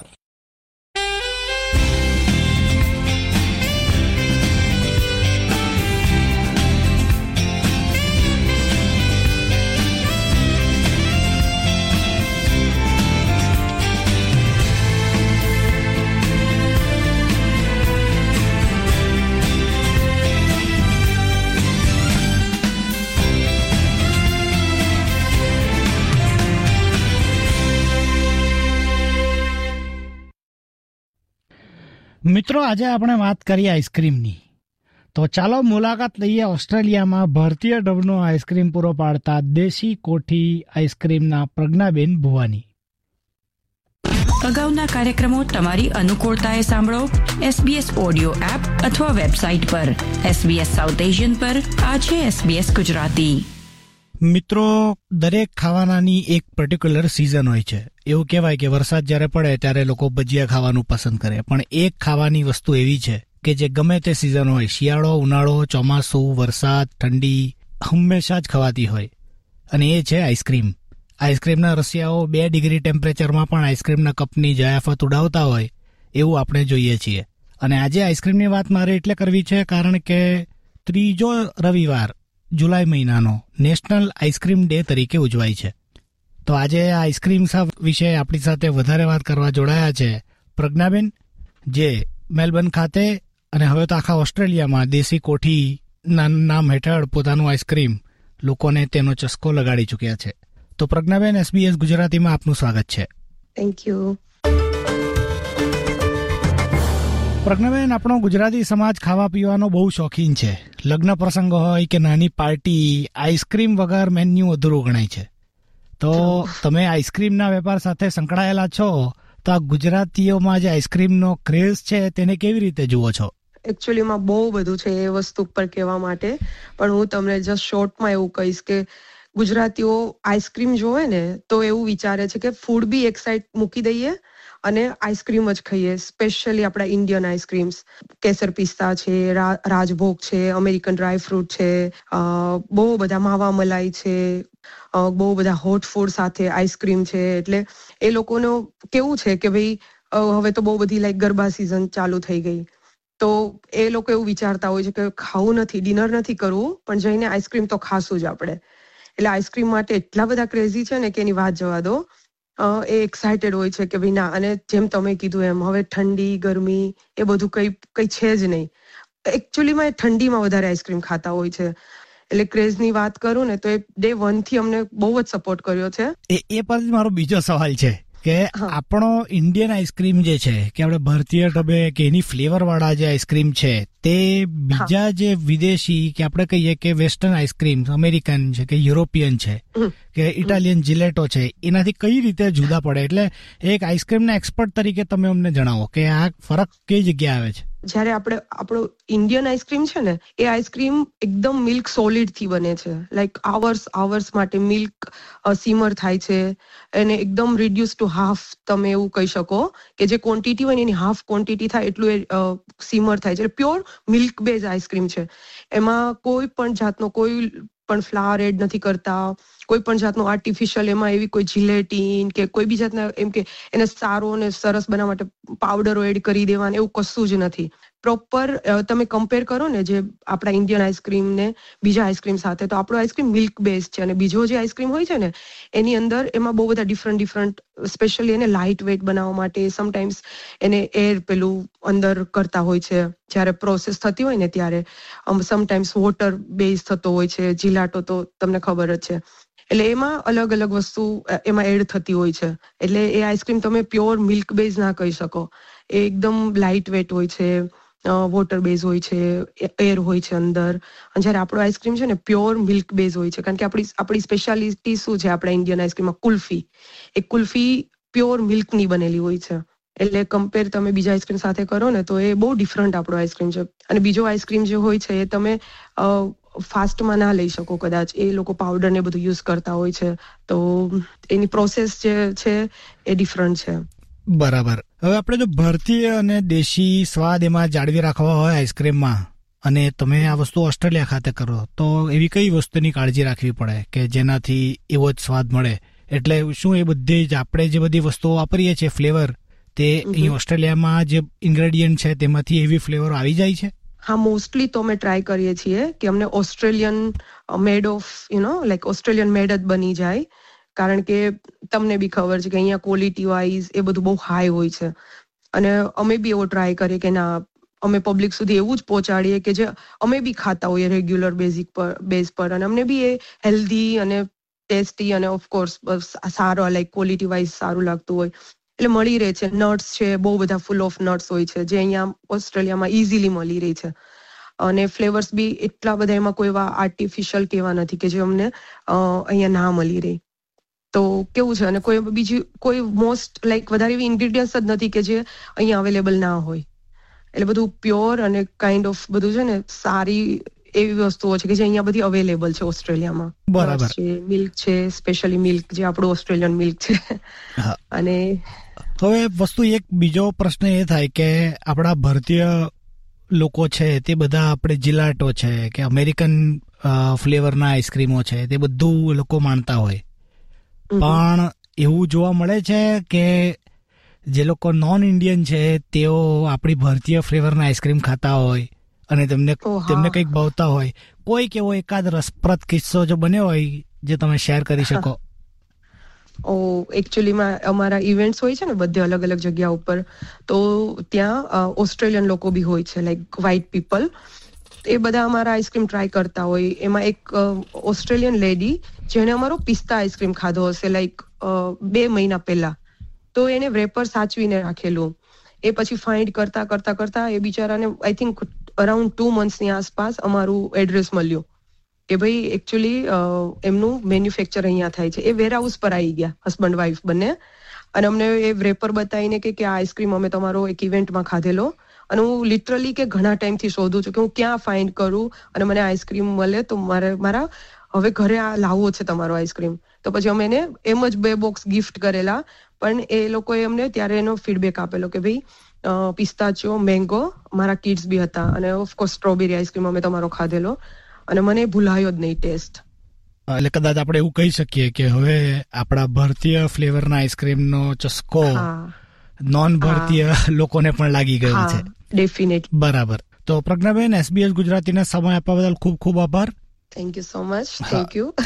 મિત્રો, આજે આપણે વાત કરીએ આઈસ્ક્રીમની. તો ચાલો મુલાકાત લઈએ ઓસ્ટ્રેલિયામાં ભારતીય ઢબનો આઈસ્ક્રીમ પૂરો પાડતા દેશી કોઠી આઈસ્ક્રીમના પ્રજ્ઞાબેન ભુવાની. અગાઉના કાર્યક્રમો તમારી અનુકૂળતાએ સાંભળો SBS ઓડિયો એપ અથવા વેબસાઇટ પર. SBS સાઉથ એશિયન પર આજે SBS ગુજરાતી. મિત્રો, દરેક ખાવાનાની એક પર્ટિક્યુલર સિઝન હોય છે. એવું કહેવાય કે વરસાદ જ્યારે પડે ત્યારે લોકો ભજીયા ખાવાનું પસંદ કરે, પણ એક ખાવાની વસ્તુ એવી છે કે જે ગમે તે સિઝન હોય, શિયાળો, ઉનાળો, ચોમાસું, વરસાદ, ઠંડી, હંમેશા જ ખવાતી હોય, અને એ છે આઈસ્ક્રીમ. આઈસ્ક્રીમના રસિયાઓ 2 ડિગ્રી ટેમ્પરેચરમાં પણ આઈસ્ક્રીમના કપની જયાફત ઉડાવતા હોય એવું આપણે જોઈએ છીએ. અને આજે આઈસ્ક્રીમની વાત મારે એટલે કરવી છે કારણ કે ત્રીજો રવિવાર જુલાઈ મહિનાનો નેશનલ આઈસ્ક્રીમ ડે તરીકે ઉજવાય છે. તો આજે આ આઈસ્ક્રીમ વિશે આપણી સાથે વધારે વાત કરવા જોડાયા છે પ્રજ્ઞાબેન, જે મેલબર્ન ખાતે અને હવે તો આખા ઓસ્ટ્રેલિયામાં દેશી કોઠીના નામ હેઠળ પોતાનું આઈસ્ક્રીમ લોકોને તેનો ચસ્કો લગાડી ચૂક્યા છે. તો પ્રજ્ઞાબેન, SBS ગુજરાતીમાં આપનું સ્વાગત છે. Thank you. પ્રજ્ઞાબેન, આપણો ગુજરાતી સમાજ ખાવા પીવાનો બહુ શોખીન છે. લગ્ન પ્રસંગ હોય કે નાની પાર્ટી, આઈસ્ક્રીમ વગર મેન્યુ અધૂરું ગણાય છે. તો તમે આઈસ્ક્રીમના વેપાર સાથે સંકળાયેલા છો, તો આ ગુજરાતીઓમાં જે આઈસ્ક્રીમનો ક્રેઝ છે તેને કેવી રીતે જુઓ છો? એકચ્યુઅલીમાં બહુ બધું છે એ વસ્તુ પર કહેવા માટે, પણ હું તમને જસ્ટ શોર્ટમાં એવું કહીશ કે ગુજરાતીઓ આઈસ્ક્રીમ જોવે ને તો એવું વિચારે છે કે ફૂડ બી એક સાઈડ મૂકી દઈએ અને આઈસ્ક્રીમ જ ખાઈએ. સ્પેશિયલી આપણા ઇન્ડિયન આઈસ્ક્રીમ્સ, કેસર પિસ્તા છે, રાજભોગ છે, અમેરિકન ડ્રાય ફ્રૂટ છે, બહુ બધા માવા મલાઈ છે, બહુ બધા હોટ ફૂડ સાથે આઈસ્ક્રીમ છે. એટલે એ લોકોનું કેવું છે કે ભાઈ હવે તો બહુ બધી લાઈક ગરબા સિઝન ચાલુ થઈ ગઈ, તો એ લોકો એવું વિચારતા હોય છે કે ખાવું નથી, ડિનર નથી કરવું, પણ જઈને આઈસ્ક્રીમ તો ખાશું જ આપણે. એટલે આઈસ્ક્રીમ માટે એટલા બધા ક્રેઝી છે ને કે એની વાત જવા દો. એ એક્સાઇટેડ હોય છે કે ભાઈ ના, અને જેમ તમે કીધું એમ હવે ઠંડી ગરમી એ બધું કઈ છે જ નહીં. એકચ્યુઅલીમાં એ ઠંડીમાં વધારે આઈસ્ક્રીમ ખાતા હોય છે. એટલે ક્રેઝની વાત કરું ને તો એ ડે 1 થી અમને બહુ જ સપોર્ટ કર્યો છે. એ પર મારો બીજો સવાલ છે કે આપણો ઇન્ડિયન આઈસ્ક્રીમ જે છે કે આપણે ભારતીય ઢબે કે એની ફ્લેવર વાળા જે આઈસ્ક્રીમ છે તે બીજા જે વિદેશી કે આપણે કહીએ કે વેસ્ટર્ન આઈસ્ક્રીમ, અમેરિકન છે કે યુરોપિયન છે કે ઇટાલિયન જિલેટો છે, એનાથી કઈ રીતે જુદા પડે? એટલે એક આઈસ્ક્રીમના એક્સપર્ટ તરીકે તમે અમને જણાવો કે આ ફરક કઈ જગ્યાએ આવે છે. જયારે આપણો ઇન્ડિયન આઈસ્ક્રીમ છે ને, એ આઈસ્ક્રીમ એકદમ મિલ્ક સોલિડ થી બને છે. લાઈક આવર્સ માટે મિલ્ક સીમર થાય છે, અને એકદમ રિડ્યુસ ટુ હાફ, તમે એવું કહી શકો કે જે ક્વોન્ટિટી હોય ને એની હાફ ક્વોન્ટિટી થાય એટલું એ સીમર થાય છે. પ્યોર મિલ્ક બેઝ આઈસ્ક્રીમ છે. એમાં કોઈ પણ જાતનો કોઈ પણ ફ્લાવર એડ નથી કરતા, કોઈ પણ જાતનું આર્ટિફિશિયલ એમાં એવી કોઈ જિલેટીન કે કોઈ બી જાતના એમ કે એને સારો અને સરસ બનાવવા માટે પાવડરો એડ કરી દેવાના એવું કશું જ નથી. પ્રોપર તમે કમ્પેર કરો ને જે આપણા ઇન્ડિયન આઈસ્ક્રીમ ને બીજા આઈસ્ક્રીમ સાથે, તો આપણો આઈસ્ક્રીમ મિલ્ક બેઝ છે અને બીજો જે આઈસ્ક્રીમ હોય છે ને એની અંદર એમાં બહુ બધા ડિફરન્ટ સ્પેશિયલી એને લાઇટ વેઇટ બનાવવા માટે સમટાઈમ્સ એને એર પેલું અંદર કરતા હોય છે જ્યારે પ્રોસેસ થતી હોય ને ત્યારે. સમટાઈમ્સ વોટર બેઝ થતો હોય છે, જીલાટો તો તમને ખબર જ છે. એટલે એમાં અલગ અલગ વસ્તુ એમાં એડ થતી હોય છે. એટલે એ આઈસ્ક્રીમ તમે પ્યોર મિલ્ક બેઝ ના કહી શકો. એ એકદમ લાઇટ વેટ હોય છે, વોટર બેઝ હોય છે, એર હોય છે અંદર. અને જ્યારે આપણો આઈસ્ક્રીમ છે ને પ્યોર મિલ્ક બેઝ હોય છે, કારણ કે આપણી સ્પેશિયાલિટી શું છે આપણા ઇન્ડિયન આઈસ્ક્રીમમાં? કુલ્ફી. એ કુલ્ફી પ્યોર મિલ્કની બનેલી હોય છે. એટલે કમ્પેર તમે બીજા આઈસ્ક્રીમ સાથે કરો ને તો એ બહુ ડિફરન્ટ આપણો આઈસ્ક્રીમ છે. અને બીજો આઈસ્ક્રીમ જે હોય છે એ તમે ફાસ્ટમાં ના લઈ શકો કદાચ. એ લોકો પાવડર ને બધું યુઝ કરતા હોય છે, તો એની પ્રોસેસ જે છે એ ડિફરન્ટ છે. બરાબર. હવે આપણે જો ભારતીય અને દેશી સ્વાદ એમાં જાળવી રાખવા હોય આઈસ્ક્રીમમાં, અને તમે આ વસ્તુ ઓસ્ટ્રેલિયા ખાતે કરો, તો એવી કઈ વસ્તુની કાળજી રાખવી પડે કે જેનાથી એવો જ સ્વાદ મળે? એટલે શું એ બધી જ આપણે જે બધી વસ્તુઓ વાપરીએ છીએ ફ્લેવર, તે અહીં ઓસ્ટ્રેલિયામાં જે ઇન્ગ્રેડિયન્ટ છે તેમાંથી એવી ફ્લેવર આવી જાય છે? હા, મોસ્ટલી તો અમે ટ્રાય કરીએ છીએ કે અમને Australian made of like Australian made જ બની જાય. કારણ કે તમને બી ખબર છે કે અહીંયા ક્વોલિટી વાઇઝ એ બધું બહુ હાઈ હોય છે. અને અમે બી એવો ટ્રાય કરીએ કે ના, અમે પબ્લિક સુધી એવું જ પહોંચાડીએ કે જે અમે બી ખાતા હોઈએ રેગ્યુલર બેઝ પર. અને અમને બી એ હેલ્ધી અને ટેસ્ટી અને ઓફકોર્સ સારો લાઈક ક્વોલિટી વાઇઝ સારું લાગતું હોય. એટલે મળી રહે છે. નટ્સ છે, બહુ બધા ફૂલ ઓફ નટ્સ હોય છે જે અહીંયા ઓસ્ટ્રેલિયામાં ઇઝીલી મળી રહી છે. અને ફ્લેવર્સ બી એટલા બધા એમાં કોઈ એવા આર્ટિફિશિયલ કેવા નથી કે જે અમને અહીંયા ના મળી રહી. તો કેવું છે, અને કોઈ મોસ્ટ લાઈક વધારે એવી ઇન્ગ્રીડિયન્ટ્સ જ નથી કે જે અહીંયા અવેલેબલ ના હોય. એટલે બધું પ્યોર અને કાઇન્ડ ઓફ બધું છે ને સારી એવી વસ્તુઓ છે કે જે અહીંયા બધી અવેલેબલ છે ઓસ્ટ્રેલિયામાં. બરાબર છે, મિલ્ક છે, સ્પેશિયલી મિલ્ક જે આપણું ઓસ્ટ્રેલિયન મિલ્ક છે. અને હવે વસ્તુ એક બીજો પ્રશ્ન એ થાય કે આપણા ભારતીય લોકો છે તે બધા આપણે જીલાટો છે કે અમેરિકન ફ્લેવરના આઈસ્ક્રીમો છે તે બધું લોકો માનતા હોય, પણ એવું જોવા મળે છે કે જે લોકો નોન ઇન્ડિયન છે તેઓ આપણી ભારતીય ફ્લેવરના આઈસ્ક્રીમ ખાતા હોય અને તેમને કંઈક ભાવતા હોય. કોઈક એવો એકાદ રસપ્રદ કિસ્સો જો બન્યો હોય જે તમે શેર કરી શકો? એકચ્યુઅલીમાં અમારા ઇવેન્ટ્સ હોય છે ને બધે અલગ અલગ જગ્યા ઉપર, તો ત્યાં ઓસ્ટ્રેલિયન લોકો બી હોય છે, લાઈક વ્હાઇટ પીપલ. એ બધા અમારા આઈસ્ક્રીમ ટ્રાય કરતા હોય. એમાં એક ઓસ્ટ્રેલિયન લેડી જેને અમારો પિસ્તા આઈસ્ક્રીમ ખાધો હશે લાઈક 2 મહિના પહેલા, તો એને વેપર સાચવીને રાખેલું. એ પછી ફાઇન્ડ કરતા એ બિચારાને આઈ થિંક અરાઉન્ડ 2 મંથ્સની આસપાસ અમારું એડ્રેસ મળ્યું કે ભાઈ એકચ્યુઅલી એમનું મેન્યુફેક્ચર અહીંયા થાય છે. એ વેરહાઉસ પર આવી ગયા હસબન્ડ વાઇફ બંને, અને અમને એ રેપર બતાવીને કે આ આઈસ્ક્રીમ અમે તમારો એક ઇવેન્ટમાં ખાધેલો. અને હું લિટરલી કે ઘણા ટાઈમથી શોધું છું કે હું ક્યાં ફાઇન્ડ કરું અને મને આઈસ્ક્રીમ મળે તો મારા હવે ઘરે આ લાવવો છે તમારો આઈસ્ક્રીમ. તો પછી અમે એને એમ જ 2 બોક્સ ગિફ્ટ કરેલા. પણ એ લોકોએ અમને ત્યારે એનો ફીડબેક આપેલો કે ભાઈ પિસ્તાચિયો, મેંગો મારા કિડ્સ બી હતા, અને ઓફકોર્સ સ્ટ્રોબેરી આઈસ્ક્રીમ અમે તમારો ખાધેલો, અને મને ભૂલાયો જ નહીં ટેસ્ટ. એટલે કદાચ આપણે એવું કહી શકીએ કે હવે આપણા ભારતીય ફ્લેવરના આઈસ્ક્રીમનો ચસ્કો નોન ભારતીય લોકોને પણ લાગી ગયો છે. ડેફિનેટ. બરાબર. તો પ્રજ્ઞાબેન, SBS ગુજરાતીને સમય આપવા બદલ ખૂબ ખૂબ આભાર. Thank you so much. Thank you.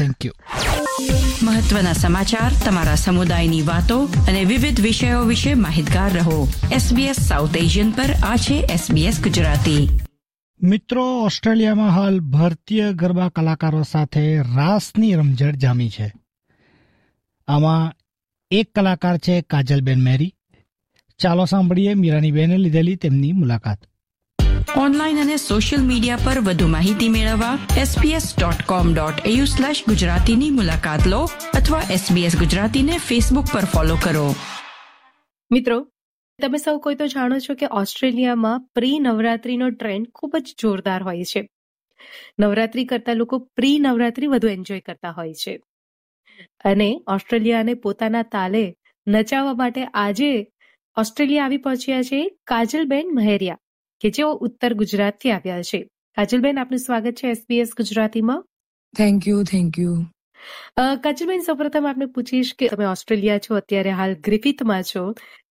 મહત્વના સમાચાર, તમારા સમુદાયની વાતો અને વિવિધ વિષયો વિશે માહિતગાર રહો. SBS સાઉથ એશિયન પર આ છે SBS ગુજરાતી. મિત્રો, ઓસ્ટ્રેલિયામાં હાલ ભારતીય ગરબા કલાકારો સાથે રાસની રમઝટ જામી છે. આમાં એક કલાકાર છે કાજલબેન મેરી. ચાલો સાંભળીએ મીરાનીબેને લીધેલી તેમની મુલાકાત. ઓનલાઈન અને સોશિયલ મીડિયા પર વધુ માહિતી મેળવવા sbs.com.au/ગુજરાતીની મુલાકાત લો અથવા SBS ગુજરાતીને ફેસબુક પર ફોલો કરો. મિત્રો, તમે સૌ કોઈ તો જાણો છો કે ઓસ્ટ્રેલિયામાં પ્રી નવરાત્રીનો ટ્રેન્ડ ખૂબ જ જોરદાર હોય છે. નવરાત્રી કરતા લોકો પ્રી નવરાત્રી વધુ એન્જોય કરતા હોય છે. અને ઓસ્ટ્રેલિયાને પોતાના તાલે નચાવવા માટે આજે ઓસ્ટ્રેલિયા આવી પહોંચ્યા છે કાજલબેન મહેરિયા, કે જેઓ ઉત્તર ગુજરાતથી આવ્યા છે. કાજલબેન, આપનું સ્વાગત છે SBS ગુજરાતીમાં. Thank you. કાજલબેન, સૌપ્રથમ આપને પૂછીશ કે તમે ઓસ્ટ્રેલિયા છો, અત્યારે હાલ ગ્રિફિથમાં છો.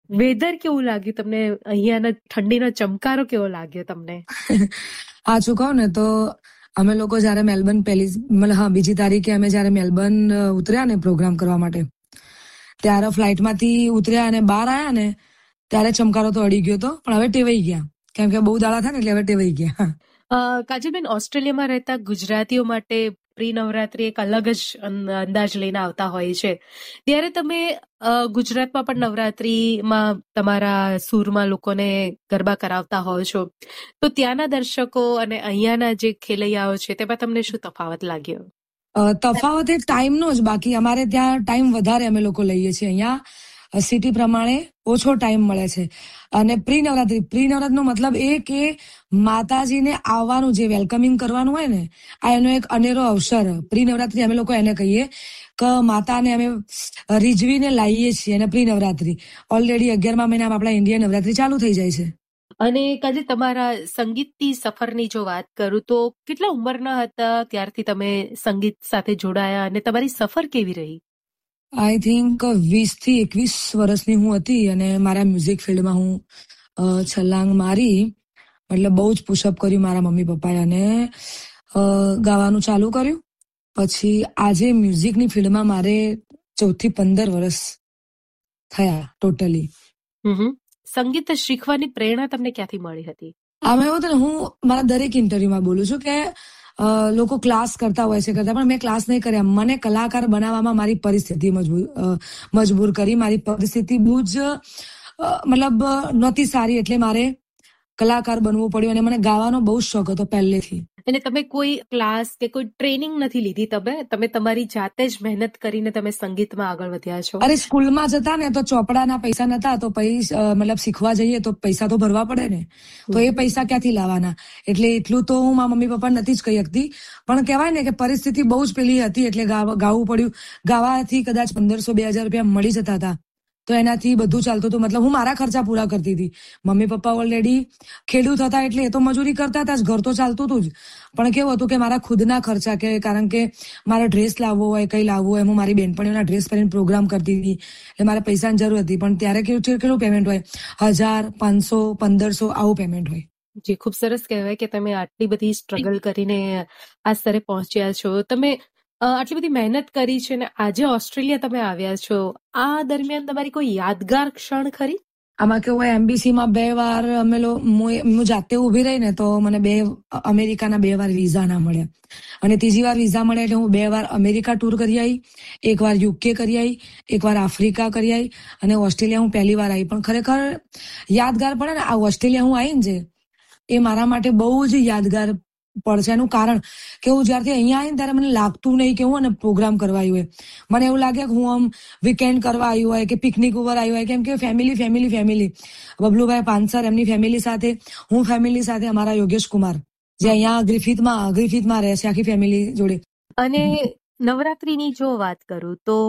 વેધર કેવું લાગ્યું તમને? અહીંયાનો ઠંડીનો ચમકારો કેવો લાગ્યો તમને? સાચું કહું ને તો અમે લોકો જયારે મેલબર્ન બીજી તારીખે અમે જયારે મેલબર્ન ઉતર્યા ને પ્રોગ્રામ કરવા માટે, ત્યારે ફ્લાઇટમાંથી ઉતર્યા અને બહાર આવ્યા ને ત્યારે ચમકારો તો અડી ગયો હતો, પણ હવે ટેવાઈ ગયા, કેમ કે બહુ દાડા થાય ને એટલે હવે ટેવાઈ ગયા. કાજલબેન, ઓસ્ટ્રેલિયામાં રહેતા ગુજરાતીઓ માટે પ્રી નવરાત્રી એક અલગ જ અંદાજ લઈને આવતા હોય છે. ત્યારે તમે ગુજરાતમાં પણ નવરાત્રીમાં તમારા સૂરમાં લોકોને ગરબા કરાવતા હોવ છો, તો ત્યાંના દર્શકો અને અહીંયાના જે ખેલૈયાઓ છે તેમાં તમને શું તફાવત લાગ્યો? તફાવત એ ટાઈમનો જ, બાકી અમારે ત્યાં ટાઈમ વધારે અમે લોકો લઈએ છીએ. અહીંયા સિટી પ્રમાણે ઓછો ટાઈમ મળે છે. અને પ્રી નવરાત્રીનો મતલબ એ કે માતાજીને આવવાનું, જે વેલકમિંગ કરવાનું હોય ને, આ એનો એક અનેરો અવસર. પ્રી નવરાત્રી અમે લોકો એને કહીએ કે માતાને અમે રીઝવીને લાવીએ છીએ. અને પ્રી નવરાત્રી ઓલરેડી 11મા મહિનામાં આપણા ઇન્ડિયન નવરાત્રી ચાલુ થઈ જાય છે. અને કાજલ, તમારા સંગીતની સફરની જો વાત કરું તો કેટલા ઉંમરના હતા ત્યારથી તમે સંગીત સાથે જોડાયા અને તમારી સફર કેવી રહી? આઈ થિંક 20 થી 21 વર્ષની હું હતી અને મારા મ્યુઝિક ફિલ્ડમાં હું છલાંગ મારી. એટલે બહુ જ પુશઅપ કર્યું મારા મમ્મી પપ્પાએ અને ગાવાનું ચાલુ કર્યું. પછી આજે મ્યુઝિકની ફિલ્ડમાં મારે 14 થી 15 વર્ષ થયા ટોટલી. સંગીત શીખવાની પ્રેરણા તમને ક્યાંથી મળી હતી? આમાં એવું હતું ને, હું મારા દરેક ઇન્ટરવ્યુમાં બોલું છું કે લોકો ક્લાસ કરતા હોય છે, પણ મેં ક્લાસ નહીં કર્યા. મને કલાકાર બનાવવામાં મારી પરિસ્થિતિ મજબૂર કરી. મારી પરિસ્થિતિ બહુ જ નહોતી સારી, એટલે મારે કલાકાર બનવું પડ્યું. અને મને ગાવાનો બહુ શોખ હતો પહેલેથી. એટલે તમે કોઈ ક્લાસ કે કોઈ ટ્રેનિંગ નથી લીધી? તમે તમારી જાતે જ મહેનત કરીને તમે સંગીતમાં આગળ વધ્યા છો? અરે, સ્કૂલમાં જતા ને તો ચોપડાના પૈસા નતા, તો શીખવા જઈએ તો પૈસા તો ભરવા પડે ને, તો એ પૈસા ક્યાંથી લાવવાના? એટલે એટલું તો હું મારા મમ્મી પપ્પા નથી જ કહી શકતી, પણ કહેવાય ને કે પરિસ્થિતિ બહુ જ પેલી હતી, એટલે ગાવું પડ્યું. ગાવાથી કદાચ 1500-2000 રૂપિયા મળી જતા હતા, તો એનાથી બધું ચાલતું હતું. મતલબ હું મારા ખર્ચા પૂરા કરતી હતી. મમ્મી પપ્પા ઓલરેડી ખેડૂત હતા, એટલે એ તો મજૂરી કરતા હતા, ઘર તો ચાલતું હતું જ. પણ કેવું હતું કે મારા ખુદના ખર્ચા, કે કારણ કે મારે ડ્રેસ લાવવો હોય, કઈ લાવવું હોય, હું મારી બેનપણીઓના ડ્રેસ પહેરીને પ્રોગ્રામ કરતી હતી, એટલે મારે પૈસાની જરૂર હતી. પણ ત્યારે કેટલું પેમેન્ટ હોય? 1000, 500, 1500 આવું પેમેન્ટ હોય. જે ખૂબ સરસ કહેવાય કે તમે આટલી બધી સ્ટ્રગલ કરીને આ સ્તરે પહોંચ્યા છો. તમે આટલી બધી મહેનત કરી છે ને આજે ઓસ્ટ્રેલિયા તમે આવ્યા છો. આ દરમિયાન તમારી કોઈ યાદગાર ક્ષણ ખરી? આમાં કેવું હોય, એમ્બેસીમાં 2 વાર હું જાતે ઉભી રહી ને, તો મને અમેરિકાના 2 વાર વિઝા ના મળ્યા. અને ત્રીજી વાર વિઝા મળે એટલે હું 2 વાર અમેરિકા ટૂર કરી આવી, 1 વાર UK કરી આવી, 1 વાર આફ્રિકા કરી આવી, અને ઓસ્ટ્રેલિયા હું પહેલી વાર આવી. પણ ખરેખર યાદગાર પડે ને, આ ઓસ્ટ્રેલિયા હું આવી ને, એ મારા માટે બહુ જ યાદગાર પડશે. એનું કારણ કે હું જ્યારથી અહીંયા આવી ને ત્યારે મને લાગતું નહીં કે હું અને પ્રોગ્રામ કરવા આવ્યું હોય. મને એવું લાગે કે હું આમ વીકેન્ડ કરવા આવ્યું હોય કે પિકનિક ઉપર આવ્યું હોય, કેમ કે ફેમિલી બબલુભાઈ પાનસર એમની ફેમિલી સાથે, હું ફેમિલી સાથે, અમારા યોગેશ કુમાર જે અહીંયા ગ્રિફિથમાં રહે છે આખી ફેમિલી જોડે. અને નવરાત્રીની જો વાત કરું તો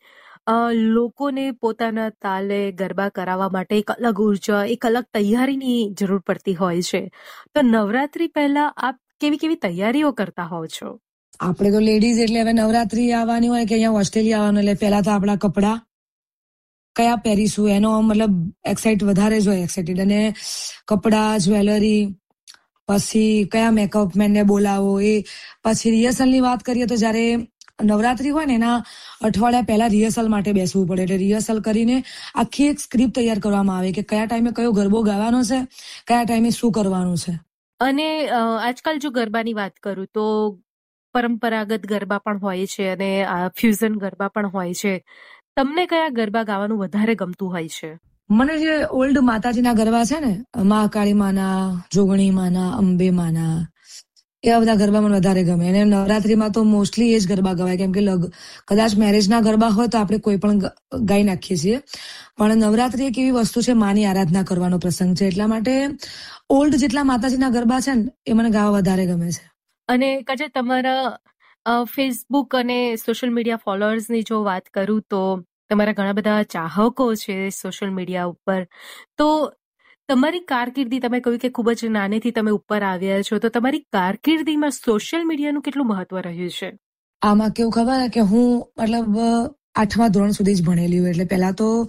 લોકોને પોતાના તાલે ગરબા કરાવવા માટે એક અલગ ઉર્જા, એક અલગ તૈયારીની જરૂર પડતી હોય છે. તો નવરાત્રી પહેલા આપ કેવી તૈયારીઓ કરતા હોવ છો? આપણે તો લેડીઝ એટલે હવે નવરાત્રી આવવાની હોય કે અહીંયા ઓસ્ટ્રેલિયા આવવાનું, એટલે પહેલા તો આપણા કપડા કયા પહેરીશું એનો વધારે જ હોય એક્સાઇટેડ. અને કપડા, જ્વેલરી, પછી કયા મેકઅપ મેનને બોલાવો, એ પછી રિહર્સલની વાત કરીએ તો જયારે નવરાત્રી હોય ને એના અઠવાડિયા પહેલા રિહર્સલ માટે બેસવું પડે. એટલે રિહર્સલ કરીને આખી એક સ્ક્રિપ્ટ તૈયાર કરવામાં આવે કે કયા ટાઈમે કયો ગરબો ગાવાનો છે, કયા ટાઈમે શું કરવાનું છે. અને આજકાલ જો ગરબાની વાત કરું તો પરંપરાગત ગરબા પણ હોય છે અને ફ્યુઝન ગરબા પણ હોય છે. તમને કયા ગરબા ગાવાનું વધારે ગમતું હોય છે? મને જે ઓલ્ડ માતાજીના ગરબા છે ને, મહાકાળી માના, જોગણી માના, અંબે માના, એવા બધા ગરબા મને વધારે ગમે. અને નવરાત્રીમાં તો મોસ્ટલી એ જ ગરબા ગવાય, કેમ કે કદાચ મેરેજના ગરબા હોય તો આપણે કોઈ પણ ગાઈ નાખીએ છીએ, પણ નવરાત્રી એક એવી વસ્તુ છે, માની આરાધના કરવાનો પ્રસંગ છે, એટલા માટે ઓલ્ડ જેટલા માતાજીના ગરબા છે ને એ મને ગાવા વધારે ગમે છે. અને કદાચ તમારા ફેસબુક અને સોશિયલ મીડિયા ફોલોઅર્સની જો વાત કરું તો તમારા ઘણા બધા ચાહકો છે સોશિયલ મીડિયા ઉપર. તો તમારી કારકિર્દી, તમે કહ્યું કે ખૂબ જ નાનીથી તમે ઉપર આવ્યા છો, તો તમારી કારકિર્દીમાં સોશિયલ મીડિયાનું કેટલું મહત્વ રહ્યું છે? આમાં કેવું ખબર કે હું 8મા ધોરણ સુધી જ ભણેલી હોય, એટલે પહેલા તો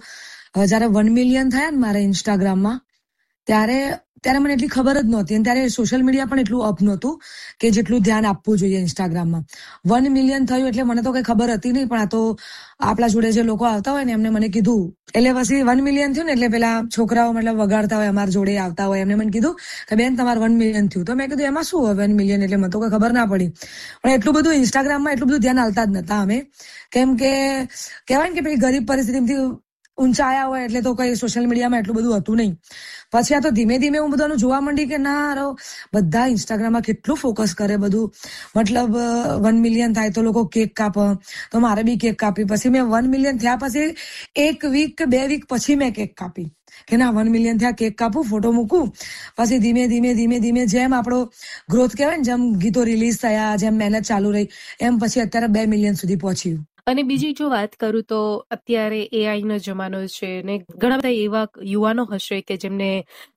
જયારે 1 મિલિયન થયા ને મારા ઇન્સ્ટાગ્રામમાં ત્યારે મને એટલી ખબર જ નહોતી, અને ત્યારે સોશિયલ મીડિયા પણ એટલું અપ નહોતું કે જેટલું ધ્યાન આપવું જોઈએ ઇન્સ્ટાગ્રામમાં. 1 મિલિયન થયું એટલે મને તો કઈ ખબર હતી નહીં, પણ આ તો આપણા જોડે જે લોકો આવતા હોય ને એમને મને કીધું. એટલે પછી 1 મિલિયન થયું ને એટલે પેલા છોકરાઓ મતલબ વગાડતા હોય અમારા જોડે આવતા હોય, એમને મને કીધું કે બેન તમારે 1 મિલિયન થયું. તો મેં કીધું એમાં શું હોય 1 મિલિયન, એટલે મને તો કઈ ખબર ના પડી. પણ એટલું બધું ઇન્સ્ટાગ્રામમાં એટલું બધું ધ્યાન આવતા જ નતા અમે, કેમ કે કહેવાય ને કે પેલી ગરીબ પરિસ્થિતિથી ઊંચા આયા હોય એટલે તો કઈ સોશિયલ મીડિયામાં એટલું બધું હતું નહીં. પછી આ તો ધીમે ધીમે હું બધાનું જોવા માંડી કે ના બધા ઇન્સ્ટાગ્રામમાં કેટલું ફોકસ કરે બધું, મતલબ 1 મિલિયન થાય તો લોકો કેક કાપે, તો મારે બી કેક કાપી. પછી મેં 1 મિલિયન થયા પછી 1 વીક કે 2 વીક પછી મેં કેક કાપી કે ના 1 મિલિયન થયા, કેક કાપું, ફોટો મૂકું. પછી ધીમે ધીમે જેમ આપણો ગ્રોથ કહેવાય ને, જેમ ગીતો રિલીઝ થયા, જેમ મહેનત ચાલુ રહી, એમ પછી અત્યારે 2 મિલિયન સુધી પહોંચ્યું. અને બીજી જો વાત કરું તો અત્યારે AI નો જમાનો છે ને ઘણા બધા એવા યુવાનો હશે કે જેમને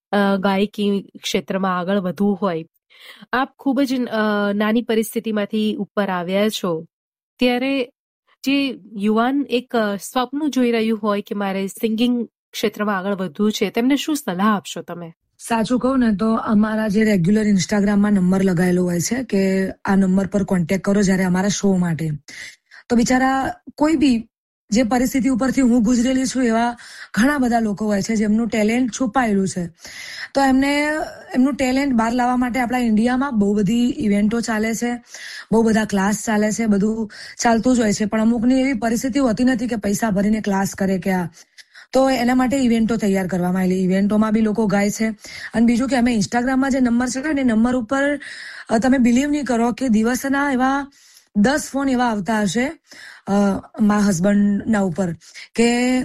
ગાયકી ક્ષેત્રમાં આગળ વધવું હોય. આપ ખૂબ જ નાની પરિસ્થિતિમાંથી ઉપર આવ્યા છો, ત્યારે જે યુવાન એક સ્વપ્ન જોઈ રહ્યું હોય કે મારે સિંગિંગ ક્ષેત્રમાં આગળ વધવું છે, તેમને શું સલાહ આપશો તમે? સાચું કહું ને તો અમારા જે રેગ્યુલર ઇન્સ્ટાગ્રામમાં નંબર લગાવેલો હોય છે કે આ નંબર પર કોન્ટેક્ટ કરો જ્યારે અમારા શો માટે. તો બિચારા કોઈ બી જે પરિસ્થિતિ ઉપરથી હું ગુજરેલી છું એવા ઘણા બધા લોકો હોય છે જેમનું ટેલેન્ટ છુપાયેલું છે. તો એમનું ટેલેન્ટ બહાર લાવવા માટે આપણા ઇન્ડિયામાં બહુ બધી ઇવેન્ટો ચાલે છે, બહુ બધા ક્લાસ ચાલે છે, બધું ચાલતું જ હોય છે. પણ અમુકની એવી પરિસ્થિતિ હોતી નથી કે પૈસા ભરીને ક્લાસ કરે કે આ. તો એના માટે ઇવેન્ટો તૈયાર કરવામાં આવેલી, ઇવેન્ટોમાં બી લોકો ગાય છે. અને બીજું કે અમે ઇન્સ્ટાગ્રામમાં જે નંબર છે ને, નંબર ઉપર તમે બિલીવ નહીં કરો કે દિવસના એવા 10 ફોન એવા આવતા હશે મારા હસબન્ડના ઉપર કે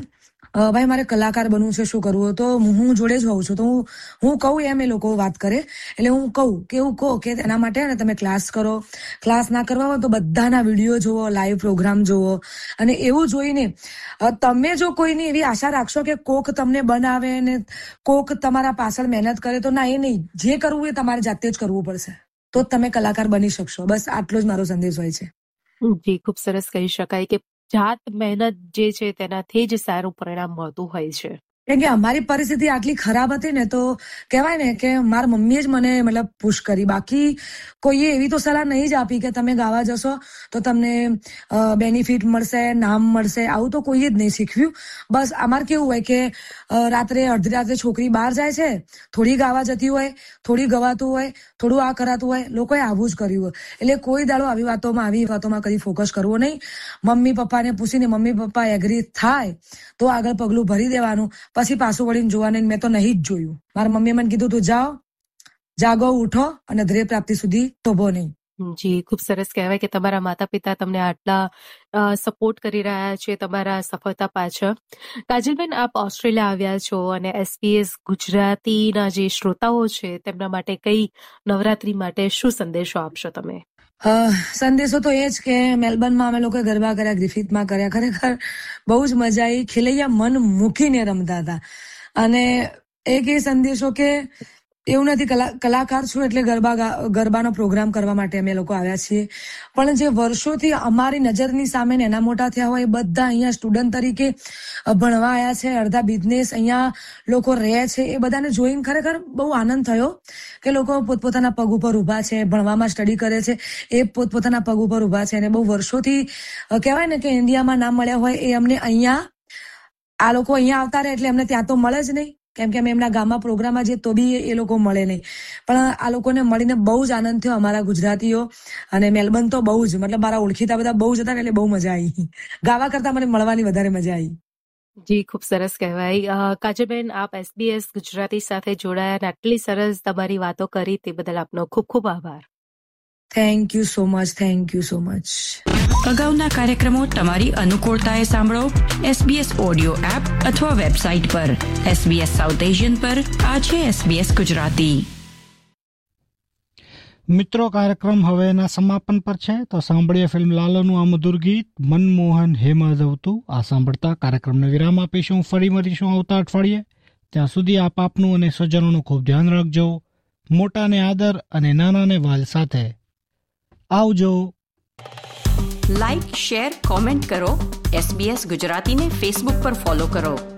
ભાઈ મારે કલાકાર બનવું છે, શું કરવું? તો હું જોડે જ હોઉં છું, તો હું કહું એમ એ લોકો વાત કરે, એટલે હું કહું કે એવું કહો કે એના માટે ને તમે ક્લાસ કરો. ક્લાસ ના કરવા હોય તો બધાના વિડીયો જોવો, લાઈવ પ્રોગ્રામ જોવો. અને એવું જોઈને તમે જો કોઈની એવી આશા રાખશો કે કોક તમને બનાવે ને કોક તમારા પાછળ મહેનત કરે, તો ના, એ નહીં. જે કરવું એ તમારે જાતે જ કરવું પડશે, તો તમે કલાકાર બની શકશો. બસ આટલો જ મારો સંદેશ હોય છે. જી, ખૂબ સરસ કહી શકાય કે જાત મહેનત જે છે તેનાથી જ સારું પરિણામ મળતું હોય છે. કેમ કે અમારી પરિસ્થિતિ આટલી ખરાબ હતી ને, તો કહેવાય ને કે મારા મમ્મીએ જ મને મતલબ પુશ કરી. બાકી કોઈએ એવી તો સલાહ નહીં જ આપી કે તમે ગાવા જશો તો તમને બેનિફિટ મળશે, નામ મળશે, આવું તો કોઈએ જ નહીં શીખવ્યું. બસ અમારે કેવું હોય કે રાત્રે અડધી રાત્રે છોકરી બહાર જાય છે, થોડી ગાવા જતી હોય, થોડી ગવાતું હોય, થોડું આ કરાતું હોય, લોકોએ આવું જ કર્યું હોય. એટલે કોઈ દાડો આવી વાતોમાં કદી ફોકસ કરવો નહીં. મમ્મી પપ્પાને પૂછીને મમ્મી પપ્પા એગ્રી થાય તો આગળ પગલું ભરી દેવાનું, પછી પાછું વળીને જોવાનું. મેં તો નહીં જ જોયું. મારા મમ્મીએ મને કીધું તું જાગો, ઉઠો અને ધ્યેય પ્રાપ્તિ સુધી થોભો નહીં. જી, ખૂબ સરસ કહેવાય કે તમારા માતા પિતા તમને આટલા સપોર્ટ કરી રહ્યા છે તમારા સફળતા પાછળ. કાજલબેન, આપ ઓસ્ટ્રેલિયા આવ્યા છો અને SBS ગુજરાતીના જે શ્રોતાઓ છે તેમના માટે કઈ નવરાત્રી માટે શું સંદેશો આપશો તમે? સંદેશો તો એ જ કે મેલબર્નમાં અમે લોકો ગરબા કર્યા, ગ્રિફિથમાં કર્યા, ખરેખર બહુ જ મજા આવી. ખેલૈયા મન મૂકીને રમતા હતા. અને એક એ સંદેશો કે એવું નથી કલાકાર છું એટલે ગરબાનો પ્રોગ્રામ કરવા માટે અમે લોકો આવ્યા છીએ, પણ જે વર્ષોથી અમારી નજરની સામે નાના મોટા થયા હોય એ બધા અહીંયા સ્ટુડન્ટ તરીકે ભણવા આવ્યા છે, અડધા બિઝનેસ અહીંયા લોકો રહે છે, એ બધાને જોઈને ખરેખર બહુ આનંદ થયો કે લોકો પોતપોતાના પગ ઉપર ઉભા છે, ભણવામાં સ્ટડી કરે છે, એ પોતપોતાના પગ ઉપર ઉભા છે. અને બહુ વર્ષોથી કહેવાય ને કે ઇન્ડિયામાં ના મળ્યા હોય એ અમને અહીંયા, આ લોકો અહીંયા આવતા રહે એટલે અમને ત્યાં તો મળે જ નહીં, કેમ કે અમે એમના ગામમાં પ્રોગ્રામમાં જઈએ તો બી એ લોકો મળે નહીં. પણ આ લોકોને મળીને બહુ જ આનંદ થયો, અમારા ગુજરાતીઓ. અને મેલબર્ન તો બહુ જ, મતલબ મારા ઓળખીતા બધા બહુ જ હતા એટલે બહુ મજા આવી. ગાવા કરતા મને મળવાની વધારે મજા આવી. જી, ખૂબ સરસ કહેવાય. કાજલબેન, આપ SBS ગુજરાતી સાથે જોડાયા અને આટલી સરસ તમારી વાતો કરી તે બદલ આપનો ખૂબ ખૂબ આભાર. Thank you so much. Thank you so much. અગાઉના કાર્યક્રમો તમારી અનુકૂળતાએ સાંભળો SBS ઓડિયો એપ અથવા વેબસાઇટ પર. SBS સાઉથ એશિયન પર આજે SBS ગુજરાતી. મિત્રો, કાર્યક્રમ હવે એના સમાપન પર છે, તો સાંભળીએ ફિલ્મ લાલોનું આ મધુર ગીત મનમોહન હેમા જવતું. આ સાંભળતા કાર્યક્રમને વિરામ આપીશું. ફરી મળીશું આવતા અઠવાડિયે. ત્યાં સુધી આપ આપનું અને સ્વજનોનું ખૂબ ધ્યાન રાખજો. મોટાને આદર અને નાનાને વાલ સાથે. આવજો. લાઇક, શેર, કોમેન્ટ કરો. SBS ગુજરાતીને ફેસબુક પર ફોલો કરો.